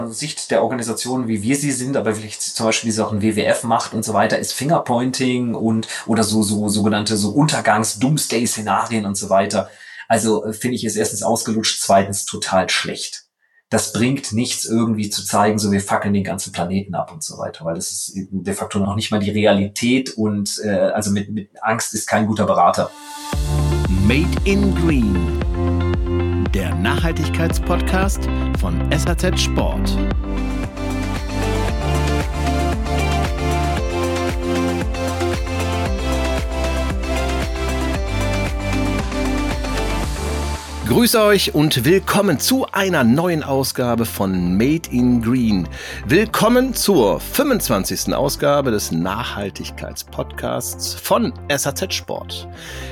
Sicht der Organisation, wie wir sie sind, aber vielleicht zum Beispiel, wie es auch ein WWF macht und so weiter, ist Fingerpointing und oder so sogenannte so Untergangs-Doomsday-Szenarien und so weiter. Also finde ich es erstens ausgelutscht, zweitens total schlecht. Das bringt nichts, irgendwie zu zeigen, so wir fackeln den ganzen Planeten ab und so weiter, weil das ist de facto noch nicht mal die Realität und also mit Angst ist kein guter Berater. Made in Green, der Nachhaltigkeitspodcast von SAZ Sport. Grüße euch und willkommen zu einer neuen Ausgabe von Made in Green. Willkommen zur 25. Ausgabe des Nachhaltigkeitspodcasts von SAZ Sport.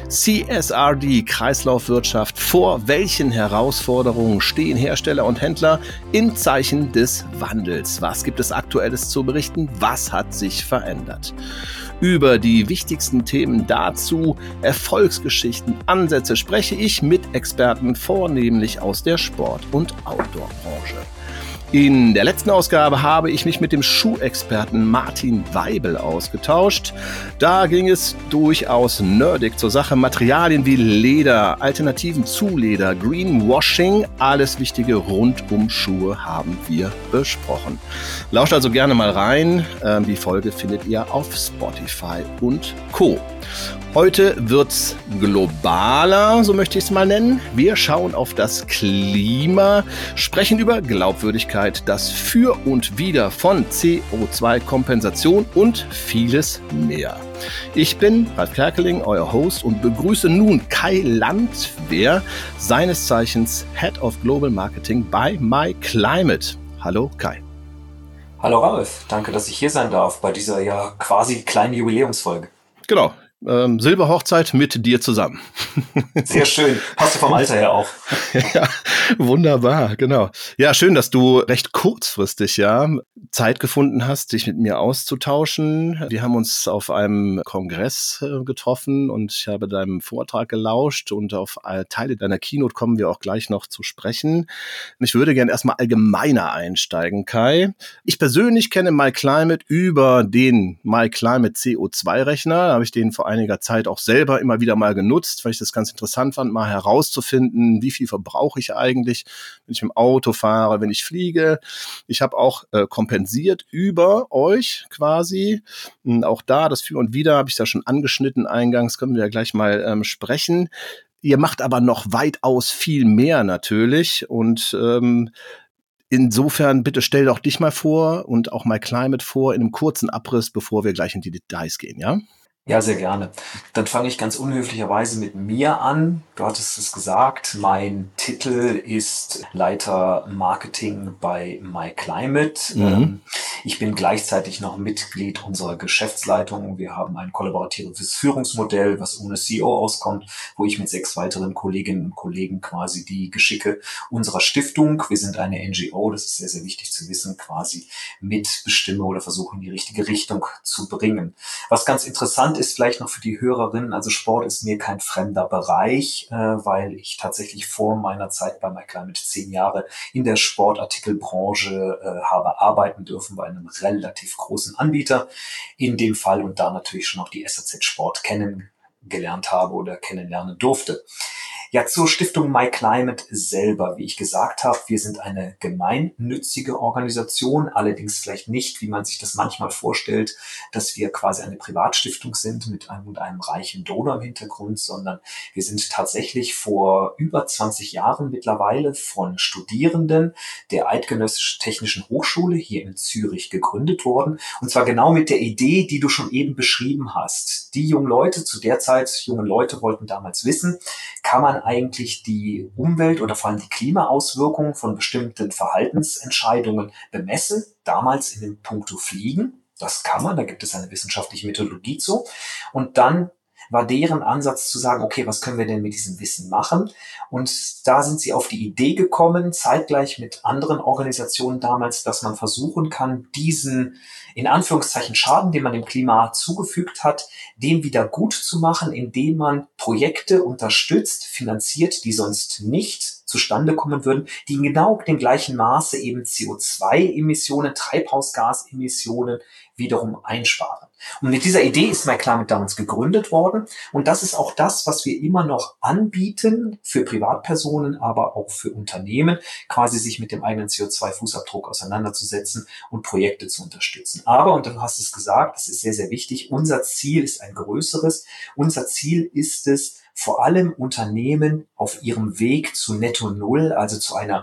CSRD, Kreislaufwirtschaft, vor welchen Herausforderungen stehen Hersteller und Händler im Zeichen des Wandels? Was gibt es Aktuelles zu berichten? Was hat sich verändert? Über die wichtigsten Themen dazu, Erfolgsgeschichten, Ansätze spreche ich mit Experten, vornehmlich aus der Sport- und Outdoor-Branche. In der letzten Ausgabe habe ich mich mit dem Schuhexperten Martin Weibel ausgetauscht. Da ging es durchaus nerdig zur Sache. Materialien wie Leder, Alternativen zu Leder, Greenwashing, alles Wichtige rund um Schuhe haben wir besprochen. Lauscht also gerne mal rein. Die Folge findet ihr auf Spotify und Co. Heute wird's globaler, so möchte ich es mal nennen. Wir schauen auf das Klima, sprechen über Glaubwürdigkeit, das Für und Wider von CO2-Kompensation und vieles mehr. Ich bin Ralf Kerkeling, euer Host, und begrüße nun Kai Landwehr, seines Zeichens Head of Global Marketing bei MyClimate. Hallo Kai. Hallo Ralf, danke, dass ich hier sein darf bei dieser ja quasi kleinen Jubiläumsfolge. Genau. Silberhochzeit mit dir zusammen. Sehr schön. Passt du vom Alter her auch. Ja, wunderbar, genau. Ja, schön, dass du recht kurzfristig Zeit gefunden hast, dich mit mir auszutauschen. Wir haben uns auf einem Kongress getroffen und ich habe deinem Vortrag gelauscht und auf Teile deiner Keynote kommen wir auch gleich noch zu sprechen. Ich würde gerne erstmal allgemeiner einsteigen, Kai. Ich persönlich kenne MyClimate über den MyClimate CO2-Rechner. Da habe ich den vor einiger Zeit auch selber immer wieder mal genutzt, weil ich das ganz interessant fand, mal herauszufinden, wie viel verbrauche ich eigentlich, wenn ich im Auto fahre, wenn ich fliege. Ich habe auch kompensiert über euch quasi. Und auch da, das Für und Wider, habe ich da schon angeschnitten eingangs, können wir ja gleich mal sprechen. Ihr macht aber noch weitaus viel mehr natürlich und insofern, bitte stell doch dich mal vor und auch MyClimate vor in einem kurzen Abriss, bevor wir gleich in die Details gehen, ja? Ja, sehr gerne. Dann fange ich ganz unhöflicherweise mit mir an. Du hattest es gesagt, mein Titel ist Leiter Marketing bei MyClimate. Ich bin gleichzeitig noch Mitglied unserer Geschäftsleitung. Wir haben ein kollaboratives Führungsmodell, was ohne CEO auskommt, wo ich mit 6 weiteren Kolleginnen und Kollegen quasi die Geschicke unserer Stiftung, wir sind eine NGO, das ist sehr, sehr wichtig zu wissen, quasi mitbestimme oder versuche in die richtige Richtung zu bringen. Was ganz interessant ist vielleicht noch für die Hörerinnen, also Sport ist mir kein fremder Bereich, weil ich tatsächlich vor meiner Zeit bei MyClimate 10 Jahre in der Sportartikelbranche habe arbeiten dürfen bei einem relativ großen Anbieter in dem Fall und da natürlich schon auch die SAZ Sport kennengelernt habe oder kennenlernen durfte. Ja, zur Stiftung MyClimate selber. Wie ich gesagt habe, wir sind eine gemeinnützige Organisation, allerdings vielleicht nicht, wie man sich das manchmal vorstellt, dass wir quasi eine Privatstiftung sind mit einem reichen Donor im Hintergrund, sondern wir sind tatsächlich vor über 20 Jahren mittlerweile von Studierenden der Eidgenössischen Technischen Hochschule hier in Zürich gegründet worden. Und zwar genau mit der Idee, die du schon eben beschrieben hast. Die jungen Leute, zu der Zeit, junge Leute wollten damals wissen, kann man eigentlich die Umwelt oder vor allem die Klimaauswirkungen von bestimmten Verhaltensentscheidungen bemessen? Damals in dem Punkto Fliegen. Das kann man, da gibt es eine wissenschaftliche Methodologie zu. Und dann war deren Ansatz zu sagen, okay, was können wir denn mit diesem Wissen machen? Und da sind sie auf die Idee gekommen, zeitgleich mit anderen Organisationen damals, dass man versuchen kann, diesen in Anführungszeichen Schaden, den man dem Klima zugefügt hat, den wieder gut zu machen, indem man Projekte unterstützt, finanziert, die sonst nicht zustande kommen würden, die in genau dem gleichen Maße eben CO2-Emissionen, Treibhausgasemissionen wiederum einsparen. Und mit dieser Idee ist MyClimate damals gegründet worden. Und das ist auch das, was wir immer noch anbieten für Privatpersonen, aber auch für Unternehmen, quasi sich mit dem eigenen CO2-Fußabdruck auseinanderzusetzen und Projekte zu unterstützen. Aber, und du hast es gesagt, das ist sehr, sehr wichtig, unser Ziel ist ein größeres. Unser Ziel ist es, vor allem Unternehmen auf ihrem Weg zu Netto Null, also zu einer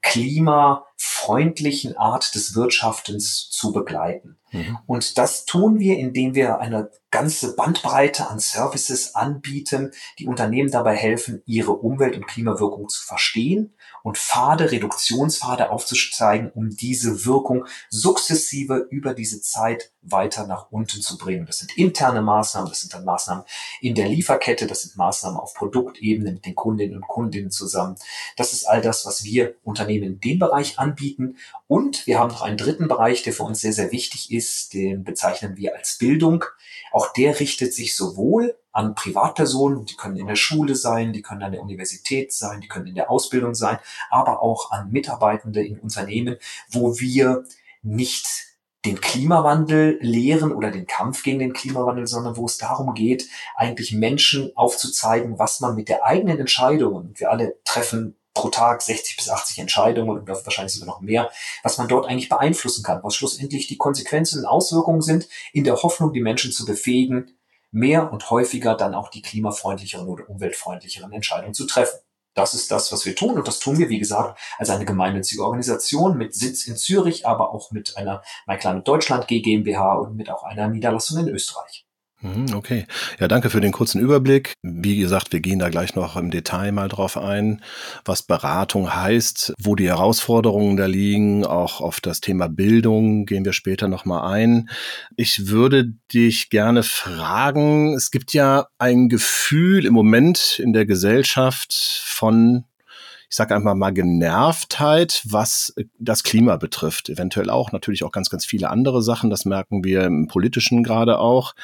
klimafreundlichen Art des Wirtschaftens zu begleiten. Und das tun wir, indem wir eine ganze Bandbreite an Services anbieten, die Unternehmen dabei helfen, ihre Umwelt- und Klimawirkung zu verstehen und Reduktionspfade aufzuzeigen, um diese Wirkung sukzessive über diese Zeit weiter nach unten zu bringen. Das sind interne Maßnahmen, das sind dann Maßnahmen in der Lieferkette, das sind Maßnahmen auf Produktebene mit den Kundinnen und Kundinnen zusammen. Das ist all das, was wir Unternehmen in dem Bereich anbieten. Und wir haben noch einen dritten Bereich, der für uns sehr, sehr wichtig ist, den bezeichnen wir als Bildung. Auch der richtet sich sowohl an Privatpersonen, die können in der Schule sein, die können an der Universität sein, die können in der Ausbildung sein, aber auch an Mitarbeitende in Unternehmen, wo wir nicht den Klimawandel lehren oder den Kampf gegen den Klimawandel, sondern wo es darum geht, eigentlich Menschen aufzuzeigen, was man mit der eigenen Entscheidung, und wir alle treffen pro Tag 60 bis 80 Entscheidungen und wahrscheinlich sogar noch mehr, was man dort eigentlich beeinflussen kann, was schlussendlich die Konsequenzen und Auswirkungen sind, in der Hoffnung, die Menschen zu befähigen, mehr und häufiger dann auch die klimafreundlicheren oder umweltfreundlicheren Entscheidungen zu treffen. Das ist das, was wir tun. Und das tun wir, wie gesagt, als eine gemeinnützige Organisation mit Sitz in Zürich, aber auch mit einer MyClimate Deutschland GmbH und mit auch einer Niederlassung in Österreich. Okay. Ja, danke für den kurzen Überblick. Wie gesagt, wir gehen da gleich noch im Detail mal drauf ein, was Beratung heißt, wo die Herausforderungen da liegen. Auch auf das Thema Bildung gehen wir später noch mal ein. Ich würde dich gerne fragen, es gibt ja ein Gefühl im Moment in der Gesellschaft von, ich sage einfach mal, Genervtheit, was das Klima betrifft. Eventuell auch, natürlich auch ganz, ganz viele andere Sachen. Das merken wir im Politischen gerade auch.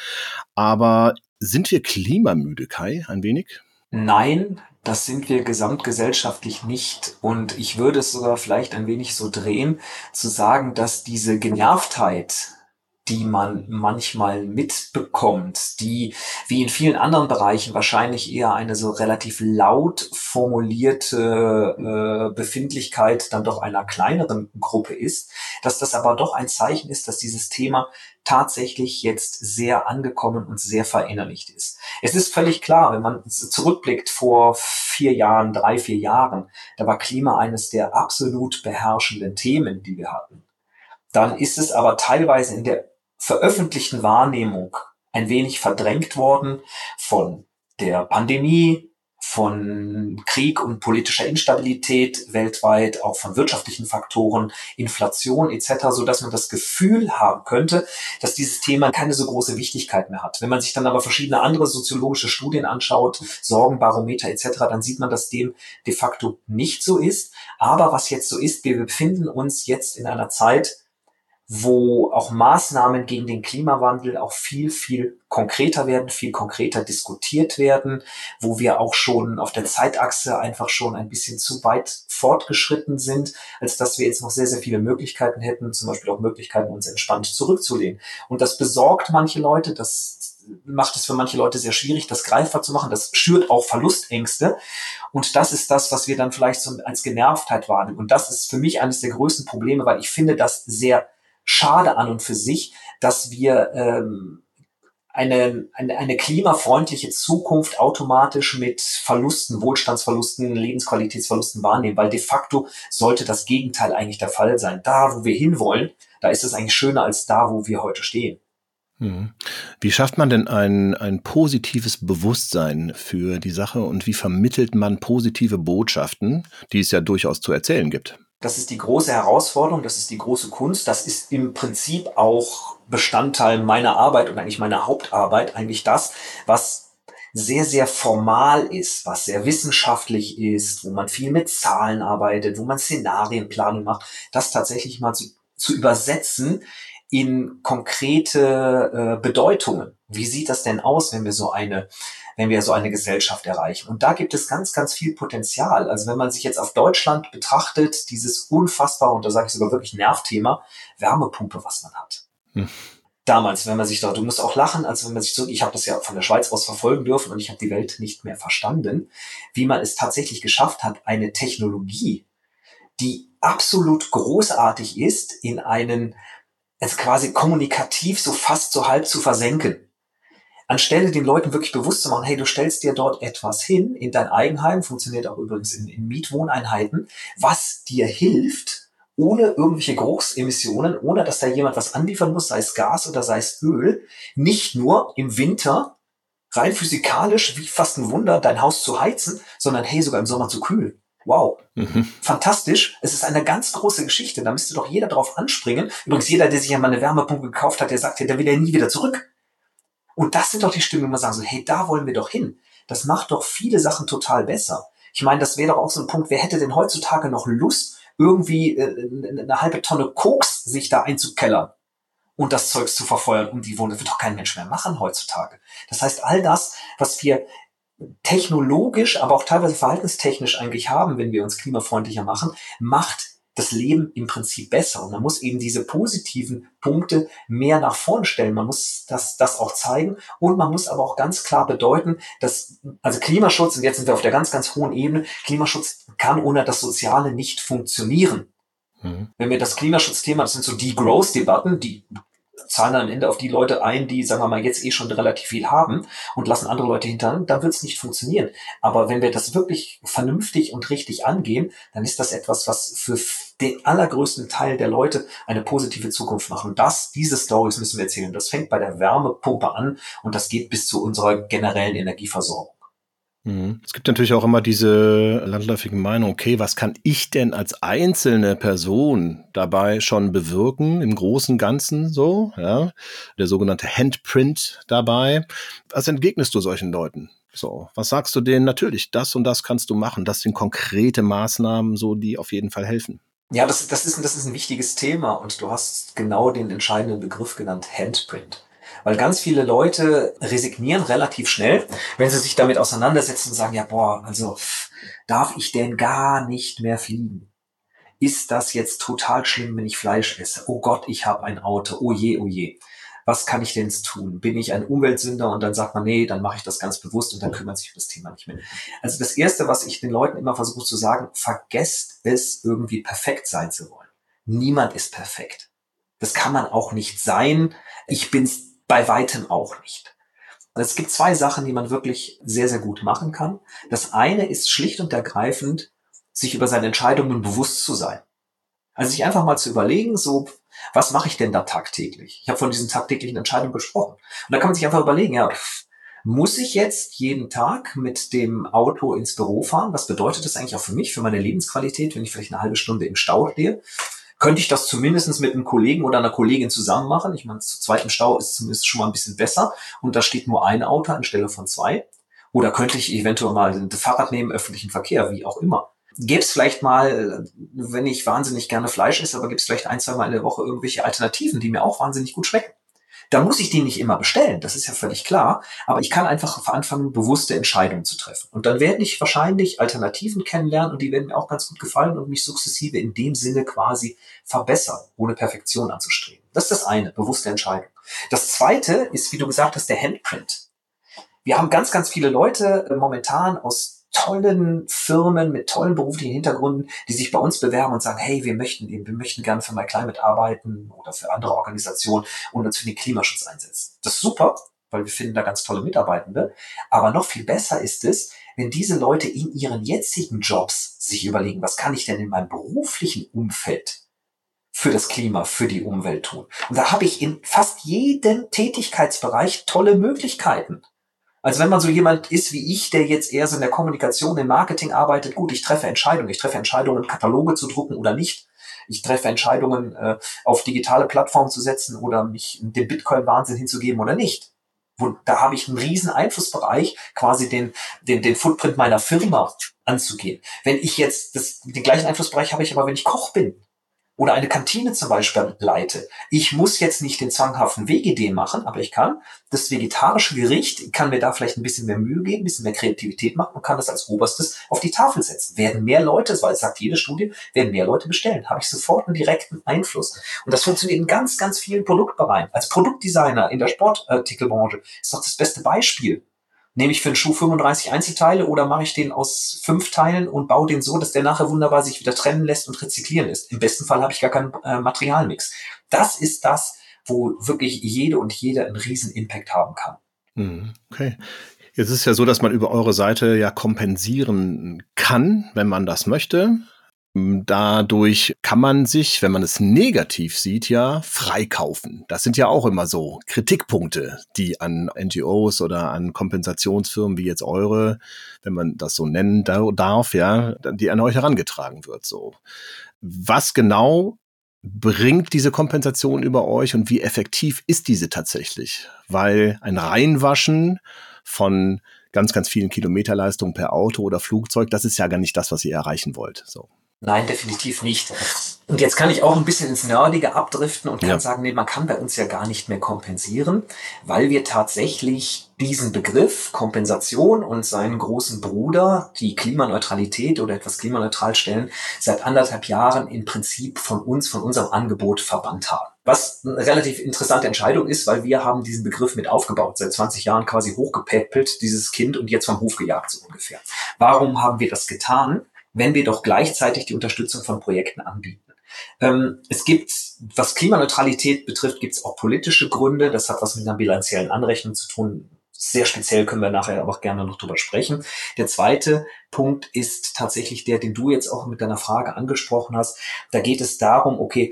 Aber sind wir klimamüde, Kai, ein wenig? Nein, das sind wir gesamtgesellschaftlich nicht. Und ich würde es sogar vielleicht ein wenig so drehen, zu sagen, dass diese Genervtheit, die man manchmal mitbekommt, die wie in vielen anderen Bereichen wahrscheinlich eher eine so relativ laut formulierte Befindlichkeit dann doch einer kleineren Gruppe ist, dass das aber doch ein Zeichen ist, dass dieses Thema tatsächlich jetzt sehr angekommen und sehr verinnerlicht ist. Es ist völlig klar, wenn man zurückblickt vor 4 Jahren, 3, 4 Jahren, da war Klima eines der absolut beherrschenden Themen, die wir hatten. Dann ist es aber teilweise in der veröffentlichten Wahrnehmung ein wenig verdrängt worden von der Pandemie, von Krieg und politischer Instabilität weltweit, auch von wirtschaftlichen Faktoren, Inflation etc., so dass man das Gefühl haben könnte, dass dieses Thema keine so große Wichtigkeit mehr hat. Wenn man sich dann aber verschiedene andere soziologische Studien anschaut, Sorgenbarometer etc., dann sieht man, dass dem de facto nicht so ist. Aber was jetzt so ist, wir befinden uns jetzt in einer Zeit, wo auch Maßnahmen gegen den Klimawandel auch viel, viel konkreter werden, viel konkreter diskutiert werden, wo wir auch schon auf der Zeitachse einfach schon ein bisschen zu weit fortgeschritten sind, als dass wir jetzt noch sehr, sehr viele Möglichkeiten hätten, zum Beispiel auch Möglichkeiten, uns entspannt zurückzulehnen. Und das besorgt manche Leute, das macht es für manche Leute sehr schwierig, das greifbar zu machen. Das schürt auch Verlustängste. Und das ist das, was wir dann vielleicht so als Genervtheit wahrnehmen. Und das ist für mich eines der größten Probleme, weil ich finde das sehr schade an und für sich, dass wir eine klimafreundliche Zukunft automatisch mit Verlusten, Wohlstandsverlusten, Lebensqualitätsverlusten wahrnehmen, weil de facto sollte das Gegenteil eigentlich der Fall sein. Da, wo wir hinwollen, da ist es eigentlich schöner als da, wo wir heute stehen. Wie schafft man denn ein positives Bewusstsein für die Sache und wie vermittelt man positive Botschaften, die es ja durchaus zu erzählen gibt? Das ist die große Herausforderung, das ist die große Kunst, das ist im Prinzip auch Bestandteil meiner Arbeit und eigentlich meiner Hauptarbeit, eigentlich das, was sehr, sehr formal ist, was sehr wissenschaftlich ist, wo man viel mit Zahlen arbeitet, wo man Szenarienplanung macht, das tatsächlich mal zu übersetzen in konkrete Bedeutungen. Wie sieht das denn aus, wenn wir so eine Gesellschaft erreichen? Und da gibt es ganz, ganz viel Potenzial. Also wenn man sich jetzt auf Deutschland betrachtet, dieses unfassbare, und da sage ich sogar wirklich Nervthema, Wärmepumpe, was man hat. Damals, wenn man sich da, du musst auch lachen, als wenn man sich ich habe das ja von der Schweiz aus verfolgen dürfen und ich habe die Welt nicht mehr verstanden, wie man es tatsächlich geschafft hat, eine Technologie, die absolut großartig ist, in einen, also quasi kommunikativ so fast so halb zu versenken. Anstelle den Leuten wirklich bewusst zu machen, hey, du stellst dir dort etwas hin, in dein Eigenheim, funktioniert auch übrigens in Mietwohneinheiten, was dir hilft, ohne irgendwelche Geruchsemissionen, ohne dass da jemand was anliefern muss, sei es Gas oder sei es Öl, nicht nur im Winter rein physikalisch, wie fast ein Wunder, dein Haus zu heizen, sondern hey, sogar im Sommer zu kühlen. Wow. Fantastisch. Es ist eine ganz große Geschichte. Da müsste doch jeder drauf anspringen. Übrigens, jeder, der sich ja mal eine Wärmepumpe gekauft hat, der sagt ja, der will ja nie wieder zurück. Und das sind doch die Stimmen, die man sagen so, hey, da wollen wir doch hin. Das macht doch viele Sachen total besser. Ich meine, das wäre doch auch so ein Punkt, wer hätte denn heutzutage noch Lust, irgendwie eine halbe Tonne Koks sich da einzukellern und das Zeugs zu verfeuern um die Wohnung? Das wird doch kein Mensch mehr machen heutzutage. Das heißt, all das, was wir technologisch, aber auch teilweise verhaltenstechnisch eigentlich haben, wenn wir uns klimafreundlicher machen, macht das Leben im Prinzip besser. Und man muss eben diese positiven Punkte mehr nach vorn stellen. Man muss das auch zeigen. Und man muss aber auch ganz klar bedeuten, dass, also Klimaschutz, und jetzt sind wir auf der ganz, ganz hohen Ebene, Klimaschutz kann ohne das Soziale nicht funktionieren. Wenn wir das Klimaschutzthema, das sind so die Growth-Debatten, die zahlen dann am Ende auf die Leute ein, die, sagen wir mal, jetzt schon relativ viel haben und lassen andere Leute hinterher, dann wird es nicht funktionieren. Aber wenn wir das wirklich vernünftig und richtig angehen, dann ist das etwas, was für den allergrößten Teil der Leute eine positive Zukunft macht. Und diese Stories müssen wir erzählen. Das fängt bei der Wärmepumpe an und das geht bis zu unserer generellen Energieversorgung. Es gibt natürlich auch immer diese landläufige Meinung, okay, was kann ich denn als einzelne Person dabei schon bewirken, im großen Ganzen so, ja, der sogenannte Handprint dabei. Was entgegnest du solchen Leuten? So, was sagst du denen? Natürlich, das und das kannst du machen, das sind konkrete Maßnahmen, so, die auf jeden Fall helfen. Ja, das ist ein wichtiges Thema und du hast genau den entscheidenden Begriff genannt, Handprint. Weil ganz viele Leute resignieren relativ schnell, wenn sie sich damit auseinandersetzen und sagen, ja, boah, also darf ich denn gar nicht mehr fliegen? Ist das jetzt total schlimm, wenn ich Fleisch esse? Oh Gott, ich habe ein Auto. Oh je, oh je. Was kann ich denn jetzt tun? Bin ich ein Umweltsünder? Und dann sagt man, nee, dann mache ich das ganz bewusst und dann kümmert sich um das Thema nicht mehr. Also das Erste, was ich den Leuten immer versuche zu sagen, vergesst es, irgendwie perfekt sein zu wollen. Niemand ist perfekt. Das kann man auch nicht sein. Ich bin's bei weitem auch nicht. Es gibt zwei Sachen, die man wirklich sehr, sehr gut machen kann. Das eine ist schlicht und ergreifend, sich über seine Entscheidungen bewusst zu sein. Also sich einfach mal zu überlegen, so, was mache ich denn da tagtäglich? Ich habe von diesen tagtäglichen Entscheidungen gesprochen. Und da kann man sich einfach überlegen, ja, muss ich jetzt jeden Tag mit dem Auto ins Büro fahren? Was bedeutet das eigentlich auch für mich, für meine Lebensqualität, wenn ich vielleicht eine halbe Stunde im Stau stehe? Könnte ich das zumindest mit einem Kollegen oder einer Kollegin zusammen machen? Ich meine, zu zweit im Stau ist zumindest schon mal ein bisschen besser und da steht nur ein Auto anstelle von zwei. Oder könnte ich eventuell mal ein Fahrrad nehmen, öffentlichen Verkehr, wie auch immer. Gäbe es vielleicht mal, wenn ich wahnsinnig gerne Fleisch esse, aber gibt es vielleicht ein, zwei Mal in der Woche irgendwelche Alternativen, die mir auch wahnsinnig gut schmecken. Da muss ich die nicht immer bestellen, das ist ja völlig klar, aber ich kann einfach anfangen, bewusste Entscheidungen zu treffen. Und dann werde ich wahrscheinlich Alternativen kennenlernen und die werden mir auch ganz gut gefallen und mich sukzessive in dem Sinne quasi verbessern, ohne Perfektion anzustreben. Das ist das eine, bewusste Entscheidung. Das zweite ist, wie du gesagt hast, der Handprint. Wir haben ganz, ganz viele Leute momentan aus tollen Firmen mit tollen beruflichen Hintergründen, die sich bei uns bewerben und sagen, hey, wir möchten gerne für MyClimate arbeiten oder für andere Organisationen und uns für den Klimaschutz einsetzen. Das ist super, weil wir finden da ganz tolle Mitarbeitende. Aber noch viel besser ist es, wenn diese Leute in ihren jetzigen Jobs sich überlegen, was kann ich denn in meinem beruflichen Umfeld für das Klima, für die Umwelt tun? Und da habe ich in fast jedem Tätigkeitsbereich tolle Möglichkeiten. Also wenn man so jemand ist wie ich, der jetzt eher so in der Kommunikation, im Marketing arbeitet, gut, ich treffe Entscheidungen, Kataloge zu drucken oder nicht. Ich treffe Entscheidungen, auf digitale Plattformen zu setzen oder mich dem Bitcoin-Wahnsinn hinzugeben oder nicht. Da habe ich einen riesen Einflussbereich, quasi den Footprint meiner Firma anzugehen. Wenn ich jetzt den gleichen Einflussbereich habe ich aber, wenn ich Koch bin. oder eine Kantine zum Beispiel leite. Ich muss jetzt nicht den zwanghaften WGD machen, aber ich kann das vegetarische Gericht, kann mir da vielleicht ein bisschen mehr Mühe geben, ein bisschen mehr Kreativität machen und kann das als Oberstes auf die Tafel setzen. Werden mehr Leute, weil es sagt jede Studie, werden mehr Leute bestellen, habe ich sofort einen direkten Einfluss. Und das funktioniert in ganz, ganz vielen Produktbereichen. Als Produktdesigner in der Sportartikelbranche ist doch das beste Beispiel. Nehme ich für einen Schuh 35 Einzelteile oder mache ich den aus 5 Teilen und baue den so, dass der nachher wunderbar sich wieder trennen lässt und rezyklieren lässt. Im besten Fall habe ich gar keinen Materialmix. Das ist das, wo wirklich jede und jeder einen riesen Impact haben kann. Okay. Jetzt ist es ja so, dass man über eure Seite ja kompensieren kann, wenn man das möchte. Dadurch kann man sich, wenn man es negativ sieht, ja freikaufen. Das sind ja auch immer so Kritikpunkte, die an NGOs oder an Kompensationsfirmen wie jetzt eure, wenn man das so nennen darf, ja, die an euch herangetragen wird. So, was genau bringt diese Kompensation über euch und wie effektiv ist diese tatsächlich? Weil ein Reinwaschen von ganz, ganz vielen Kilometerleistungen per Auto oder Flugzeug, das ist ja gar nicht das, was ihr erreichen wollt. So. Nein, definitiv nicht. Und jetzt kann ich auch ein bisschen ins Nerdige abdriften und kann sagen, nee, man kann bei uns ja gar nicht mehr kompensieren, weil wir tatsächlich diesen Begriff Kompensation und seinen großen Bruder, die Klimaneutralität oder etwas klimaneutral stellen, seit 1,5 Jahren im Prinzip von unserem Angebot verbannt haben. Was eine relativ interessante Entscheidung ist, weil wir haben diesen Begriff mit aufgebaut, seit 20 Jahren quasi hochgepäppelt, dieses Kind, und jetzt vom Hof gejagt, so ungefähr. Warum haben wir das getan, wenn wir doch gleichzeitig die Unterstützung von Projekten anbieten? Es gibt, was Klimaneutralität betrifft, gibt es auch politische Gründe. Das hat was mit einer bilanziellen Anrechnung zu tun. Sehr speziell, können wir nachher aber auch gerne noch drüber sprechen. Der zweite Punkt ist tatsächlich der, den du jetzt auch mit deiner Frage angesprochen hast. Da geht es darum, okay,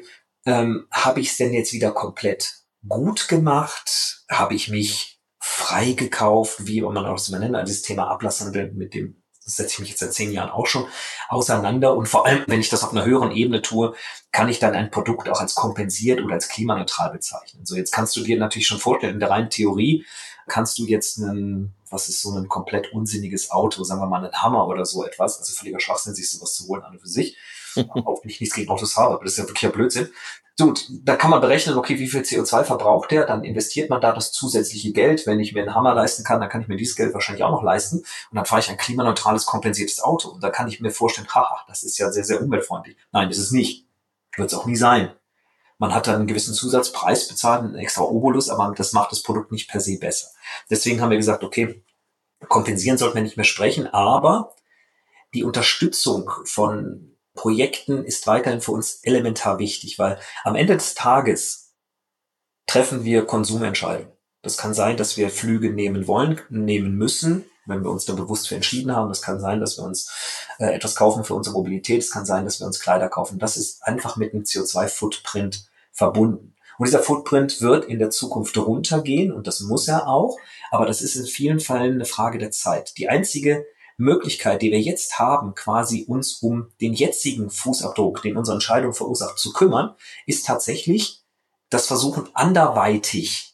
habe ich es denn jetzt wieder komplett gut gemacht? Habe ich mich frei gekauft? Wie man auch das nennt, dieses Thema Ablasshandel, mit dem setze ich mich jetzt seit 10 Jahren auch schon auseinander. Und vor allem, wenn ich das auf einer höheren Ebene tue, kann ich dann ein Produkt auch als kompensiert oder als klimaneutral bezeichnen. So, jetzt kannst du dir natürlich schon vorstellen, in der reinen Theorie kannst du jetzt was ist so ein komplett unsinniges Auto, sagen wir mal einen Hammer oder so etwas, also völliger Schwachsinn, sich sowas zu holen an und für sich. Auch nichts gegen Autos habe, aber das ist ja wirklicher Blödsinn. So, da kann man berechnen, okay, wie viel CO2 verbraucht der, dann investiert man da das zusätzliche Geld. Wenn ich mir einen Hammer leisten kann, dann kann ich mir dieses Geld wahrscheinlich auch noch leisten. Und dann fahre ich ein klimaneutrales, kompensiertes Auto. Und da kann ich mir vorstellen, haha, das ist ja sehr, sehr umweltfreundlich. Nein, das ist nicht. Wird es auch nie sein. Man hat dann einen gewissen Zusatzpreis bezahlt, einen extra Obolus, aber das macht das Produkt nicht per se besser. Deswegen haben wir gesagt, okay, kompensieren sollten wir nicht mehr sprechen, aber die Unterstützung von Projekten ist weiterhin für uns elementar wichtig, weil am Ende des Tages treffen wir Konsumentscheidungen. Das kann sein, dass wir Flüge nehmen wollen, nehmen müssen, wenn wir uns da bewusst für entschieden haben. Das kann sein, dass wir uns etwas kaufen für unsere Mobilität. Es kann sein, dass wir uns Kleider kaufen. Das ist einfach mit einem CO2-Footprint verbunden. Und dieser Footprint wird in der Zukunft runtergehen und das muss er auch. Aber das ist in vielen Fällen eine Frage der Zeit. Die einzige Möglichkeit, die wir jetzt haben, quasi uns um den jetzigen Fußabdruck, den unsere Entscheidung verursacht, zu kümmern, ist tatsächlich das Versuchen, anderweitig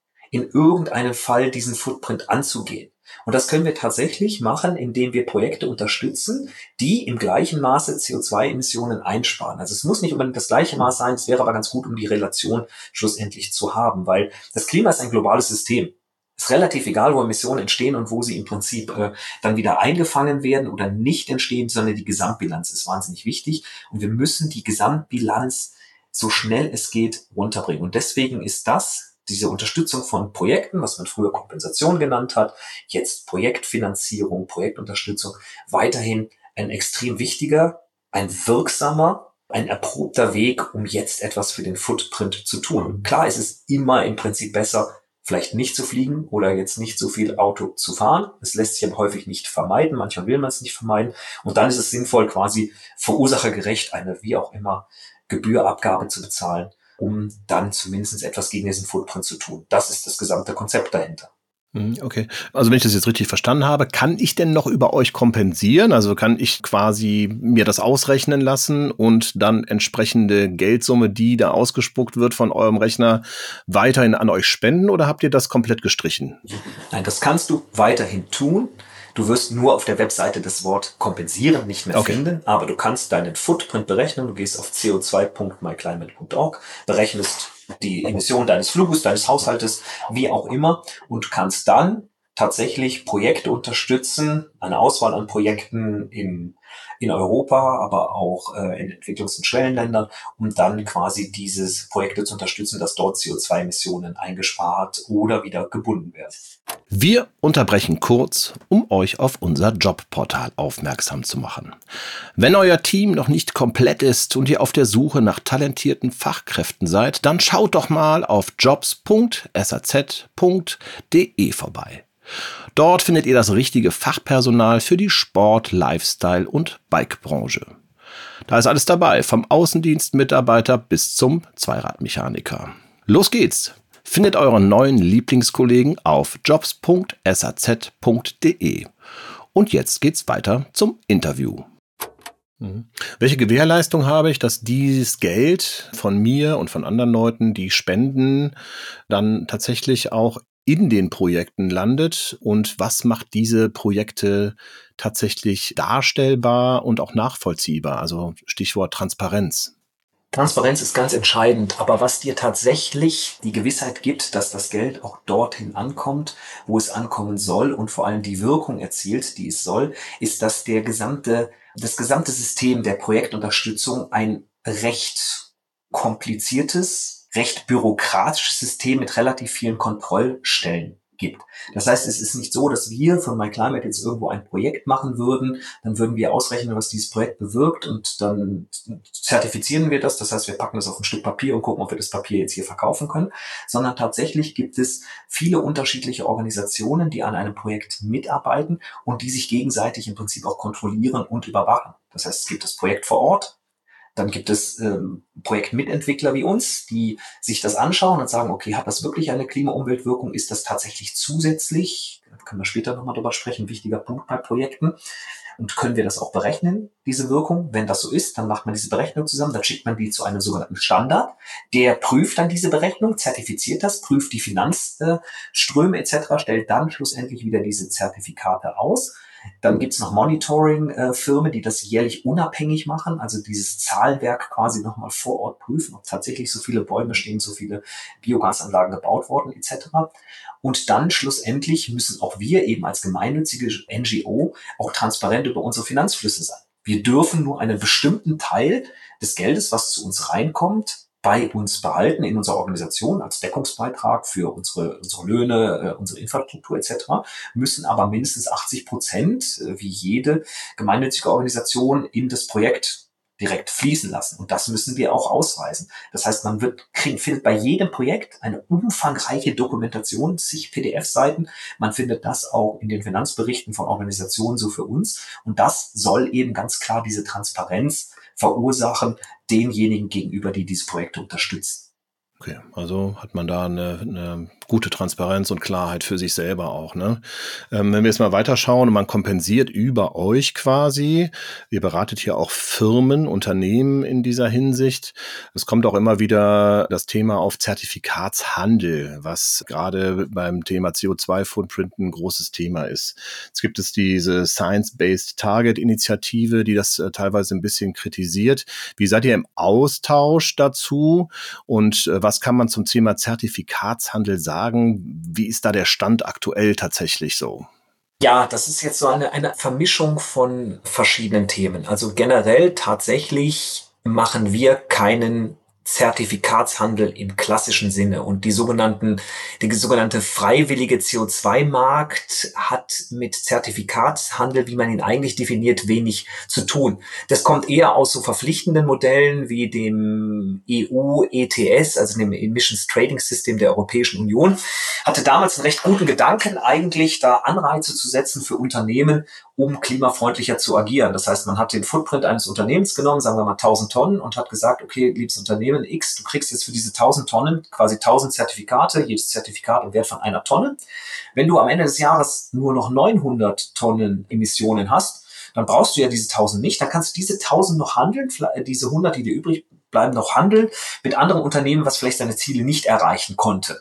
in irgendeinem Fall diesen Footprint anzugehen. Und das können wir tatsächlich machen, indem wir Projekte unterstützen, die im gleichen Maße CO2-Emissionen einsparen. Also es muss nicht unbedingt das gleiche Maß sein, es wäre aber ganz gut, um die Relation schlussendlich zu haben, weil das Klima ist ein globales System. Ist relativ egal, wo Emissionen entstehen und wo sie im Prinzip dann wieder eingefangen werden oder nicht entstehen, sondern die Gesamtbilanz ist wahnsinnig wichtig. Und wir müssen die Gesamtbilanz so schnell es geht runterbringen. Und deswegen ist diese Unterstützung von Projekten, was man früher Kompensation genannt hat, jetzt Projektfinanzierung, Projektunterstützung, weiterhin ein extrem wichtiger, ein wirksamer, ein erprobter Weg, um jetzt etwas für den Footprint zu tun. Klar, es ist immer im Prinzip besser, vielleicht nicht zu fliegen oder jetzt nicht so viel Auto zu fahren. Es lässt sich aber häufig nicht vermeiden. Manchmal will man es nicht vermeiden. Und dann ist es sinnvoll, quasi verursachergerecht eine wie auch immer Gebührabgabe zu bezahlen, um dann zumindest etwas gegen diesen Footprint zu tun. Das ist das gesamte Konzept dahinter. Okay, also wenn ich das jetzt richtig verstanden habe, kann ich denn noch über euch kompensieren? Also kann ich quasi mir das ausrechnen lassen und dann entsprechende Geldsumme, die da ausgespuckt wird von eurem Rechner, weiterhin an euch spenden oder habt ihr das komplett gestrichen? Nein, das kannst du weiterhin tun. Du wirst nur auf der Webseite das Wort kompensieren nicht mehr finden, aber du kannst deinen Footprint berechnen. Du gehst auf co2.myclimate.org, berechnest die Emissionen deines Fluges, deines Haushaltes, wie auch immer, und kannst dann tatsächlich Projekte unterstützen, eine Auswahl an Projekten in Europa, aber auch in Entwicklungs- und Schwellenländern, um dann quasi diese Projekte zu unterstützen, dass dort CO2-Emissionen eingespart oder wieder gebunden werden. Wir unterbrechen kurz, um euch auf unser Jobportal aufmerksam zu machen. Wenn euer Team noch nicht komplett ist und ihr auf der Suche nach talentierten Fachkräften seid, dann schaut doch mal auf jobs.saz.de vorbei. Dort findet ihr das richtige Fachpersonal für die Sport-, Lifestyle- und Bikebranche. Da ist alles dabei, vom Außendienstmitarbeiter bis zum Zweiradmechaniker. Los geht's! Findet euren neuen Lieblingskollegen auf jobs.saz.de. Und jetzt geht's weiter zum Interview. Welche Gewährleistung habe ich, dass dieses Geld von mir und von anderen Leuten, die spenden, dann tatsächlich auch in den Projekten landet? Und was macht diese Projekte tatsächlich darstellbar und auch nachvollziehbar? Also Stichwort Transparenz. Transparenz ist ganz entscheidend, aber was dir tatsächlich die Gewissheit gibt, dass das Geld auch dorthin ankommt, wo es ankommen soll und vor allem die Wirkung erzielt, die es soll, ist, dass das gesamte System der Projektunterstützung ein recht kompliziertes, recht bürokratisches System mit relativ vielen Kontrollstellen gibt. Das heißt, es ist nicht so, dass wir von MyClimate jetzt irgendwo ein Projekt machen würden, dann würden wir ausrechnen, was dieses Projekt bewirkt und dann zertifizieren wir das. Das heißt, wir packen das auf ein Stück Papier und gucken, ob wir das Papier jetzt hier verkaufen können, sondern tatsächlich gibt es viele unterschiedliche Organisationen, die an einem Projekt mitarbeiten und die sich gegenseitig im Prinzip auch kontrollieren und überwachen. Das heißt, es gibt das Projekt vor Ort. Dann gibt es Projektmitentwickler wie uns, die sich das anschauen und sagen, okay, hat das wirklich eine Klima-Umweltwirkung? Ist das tatsächlich zusätzlich? Da können wir später nochmal drüber sprechen, wichtiger Punkt bei Projekten. Und können wir das auch berechnen, diese Wirkung? Wenn das so ist, dann macht man diese Berechnung zusammen, dann schickt man die zu einem sogenannten Standard. Der prüft dann diese Berechnung, zertifiziert das, prüft die Finanzströme etc., stellt dann schlussendlich wieder diese Zertifikate aus. Dann gibt's noch Monitoring-Firmen, die das jährlich unabhängig machen, also dieses Zahlenwerk quasi nochmal vor Ort prüfen, ob tatsächlich so viele Bäume stehen, so viele Biogasanlagen gebaut worden etc. Und dann schlussendlich müssen auch wir eben als gemeinnützige NGO auch transparent über unsere Finanzflüsse sein. Wir dürfen nur einen bestimmten Teil des Geldes, was zu uns reinkommt, bei uns behalten in unserer Organisation als Deckungsbeitrag für unsere Löhne, unsere Infrastruktur etc., müssen aber mindestens 80%, wie jede gemeinnützige Organisation, in das Projekt direkt fließen lassen. Und das müssen wir auch ausweisen. Das heißt, findet bei jedem Projekt eine umfangreiche Dokumentation, zig PDF-Seiten. Man findet das auch in den Finanzberichten von Organisationen so für uns. Und das soll eben ganz klar diese Transparenz verursachen denjenigen gegenüber, die diese Projekte unterstützen. Okay, also hat man da eine gute Transparenz und Klarheit für sich selber auch, ne? Wenn wir jetzt mal weiterschauen und man kompensiert über euch quasi, ihr beratet hier auch Firmen, Unternehmen in dieser Hinsicht. Es kommt auch immer wieder das Thema auf Zertifikatshandel, was gerade beim Thema CO2-Footprint ein großes Thema ist. Jetzt gibt es diese Science-Based Target-Initiative, die das teilweise ein bisschen kritisiert. Wie seid ihr im Austausch dazu und was kann man zum Thema Zertifikatshandel sagen? Wie ist da der Stand aktuell tatsächlich so? Ja, das ist jetzt so eine Vermischung von verschiedenen Themen. Also generell tatsächlich machen wir keinen Zertifikatshandel im klassischen Sinne. Und die sogenannte freiwillige CO2-Markt hat mit Zertifikatshandel, wie man ihn eigentlich definiert, wenig zu tun. Das kommt eher aus so verpflichtenden Modellen wie dem EU-ETS, also dem Emissions Trading System der Europäischen Union. Hatte damals einen recht guten Gedanken, eigentlich da Anreize zu setzen für Unternehmen, um klimafreundlicher zu agieren. Das heißt, man hat den Footprint eines Unternehmens genommen, sagen wir mal 1000 Tonnen, und hat gesagt, okay, liebes Unternehmen X, du kriegst jetzt für diese 1000 Tonnen quasi 1000 Zertifikate, jedes Zertifikat im Wert von einer Tonne. Wenn du am Ende des Jahres nur noch 900 Tonnen Emissionen hast, dann brauchst du ja diese 1000 nicht, dann kannst du diese 1000 noch handeln, diese 100, die dir übrig bleiben, noch handeln mit anderen Unternehmen, was vielleicht seine Ziele nicht erreichen konnte.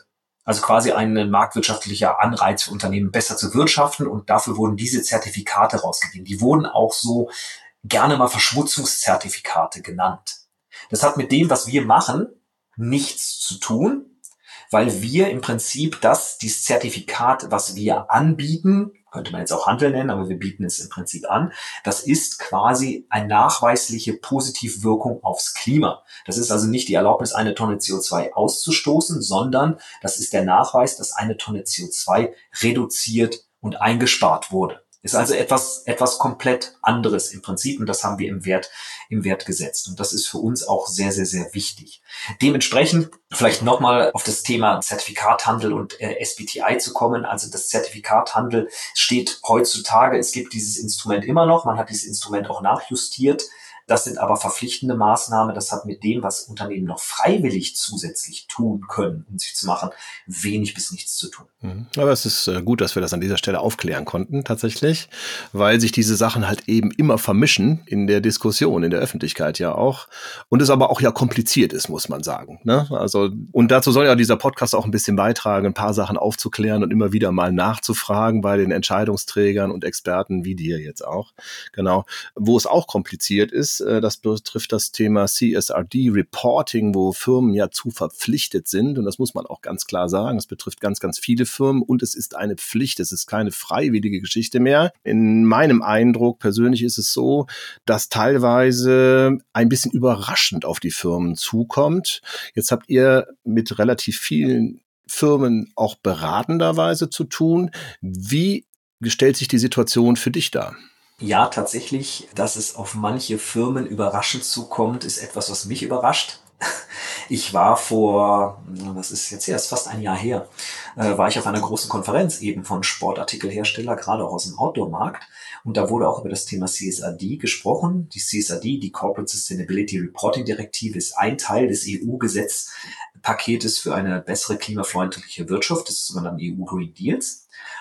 Also quasi ein marktwirtschaftlicher Anreiz für Unternehmen, besser zu wirtschaften. Und dafür wurden diese Zertifikate rausgegeben. Die wurden auch so gerne mal Verschmutzungszertifikate genannt. Das hat mit dem, was wir machen, nichts zu tun, weil wir im Prinzip dieses Zertifikat, was wir anbieten, könnte man jetzt auch Handel nennen, aber wir bieten es im Prinzip an, das ist quasi eine nachweisliche Positivwirkung aufs Klima. Das ist also nicht die Erlaubnis, eine Tonne CO2 auszustoßen, sondern das ist der Nachweis, dass eine Tonne CO2 reduziert und eingespart wurde. Ist also etwas komplett anderes im Prinzip, und das haben wir im Wert gesetzt. Und das ist für uns auch sehr, sehr, sehr wichtig. Dementsprechend vielleicht nochmal auf das Thema Zertifikathandel und SBTI zu kommen. Also das Zertifikathandel steht heutzutage, es gibt dieses Instrument immer noch, man hat dieses Instrument auch nachjustiert. Das sind aber verpflichtende Maßnahmen. Das hat mit dem, was Unternehmen noch freiwillig zusätzlich tun können, um sich zu machen, wenig bis nichts zu tun. Aber es ist gut, dass wir das an dieser Stelle aufklären konnten, tatsächlich, weil sich diese Sachen halt eben immer vermischen in der Diskussion, in der Öffentlichkeit ja auch. Und es aber auch ja kompliziert ist, muss man sagen. Ne? Also, und dazu soll ja dieser Podcast auch ein bisschen beitragen, ein paar Sachen aufzuklären und immer wieder mal nachzufragen bei den Entscheidungsträgern und Experten wie dir jetzt auch. Genau. Wo es auch kompliziert ist, das betrifft das Thema CSRD-Reporting, wo Firmen ja zu verpflichtet sind. Und das muss man auch ganz klar sagen. Es betrifft ganz, ganz viele Firmen und es ist eine Pflicht. Es ist keine freiwillige Geschichte mehr. In meinem Eindruck persönlich ist es so, dass teilweise ein bisschen überraschend auf die Firmen zukommt. Jetzt habt ihr mit relativ vielen Firmen auch beratenderweise zu tun. Wie stellt sich die Situation für dich dar? Ja, tatsächlich, dass es auf manche Firmen überraschend zukommt, ist etwas, was mich überrascht. Ich war das ist jetzt erst fast ein Jahr her, war ich auf einer großen Konferenz eben von Sportartikelhersteller, gerade auch aus dem Outdoor-Markt. Und da wurde auch über das Thema CSRD gesprochen. Die CSRD, die Corporate Sustainability Reporting Directive, ist ein Teil des EU-Gesetzpaketes für eine bessere klimafreundliche Wirtschaft, des sogenannten EU Green Deals.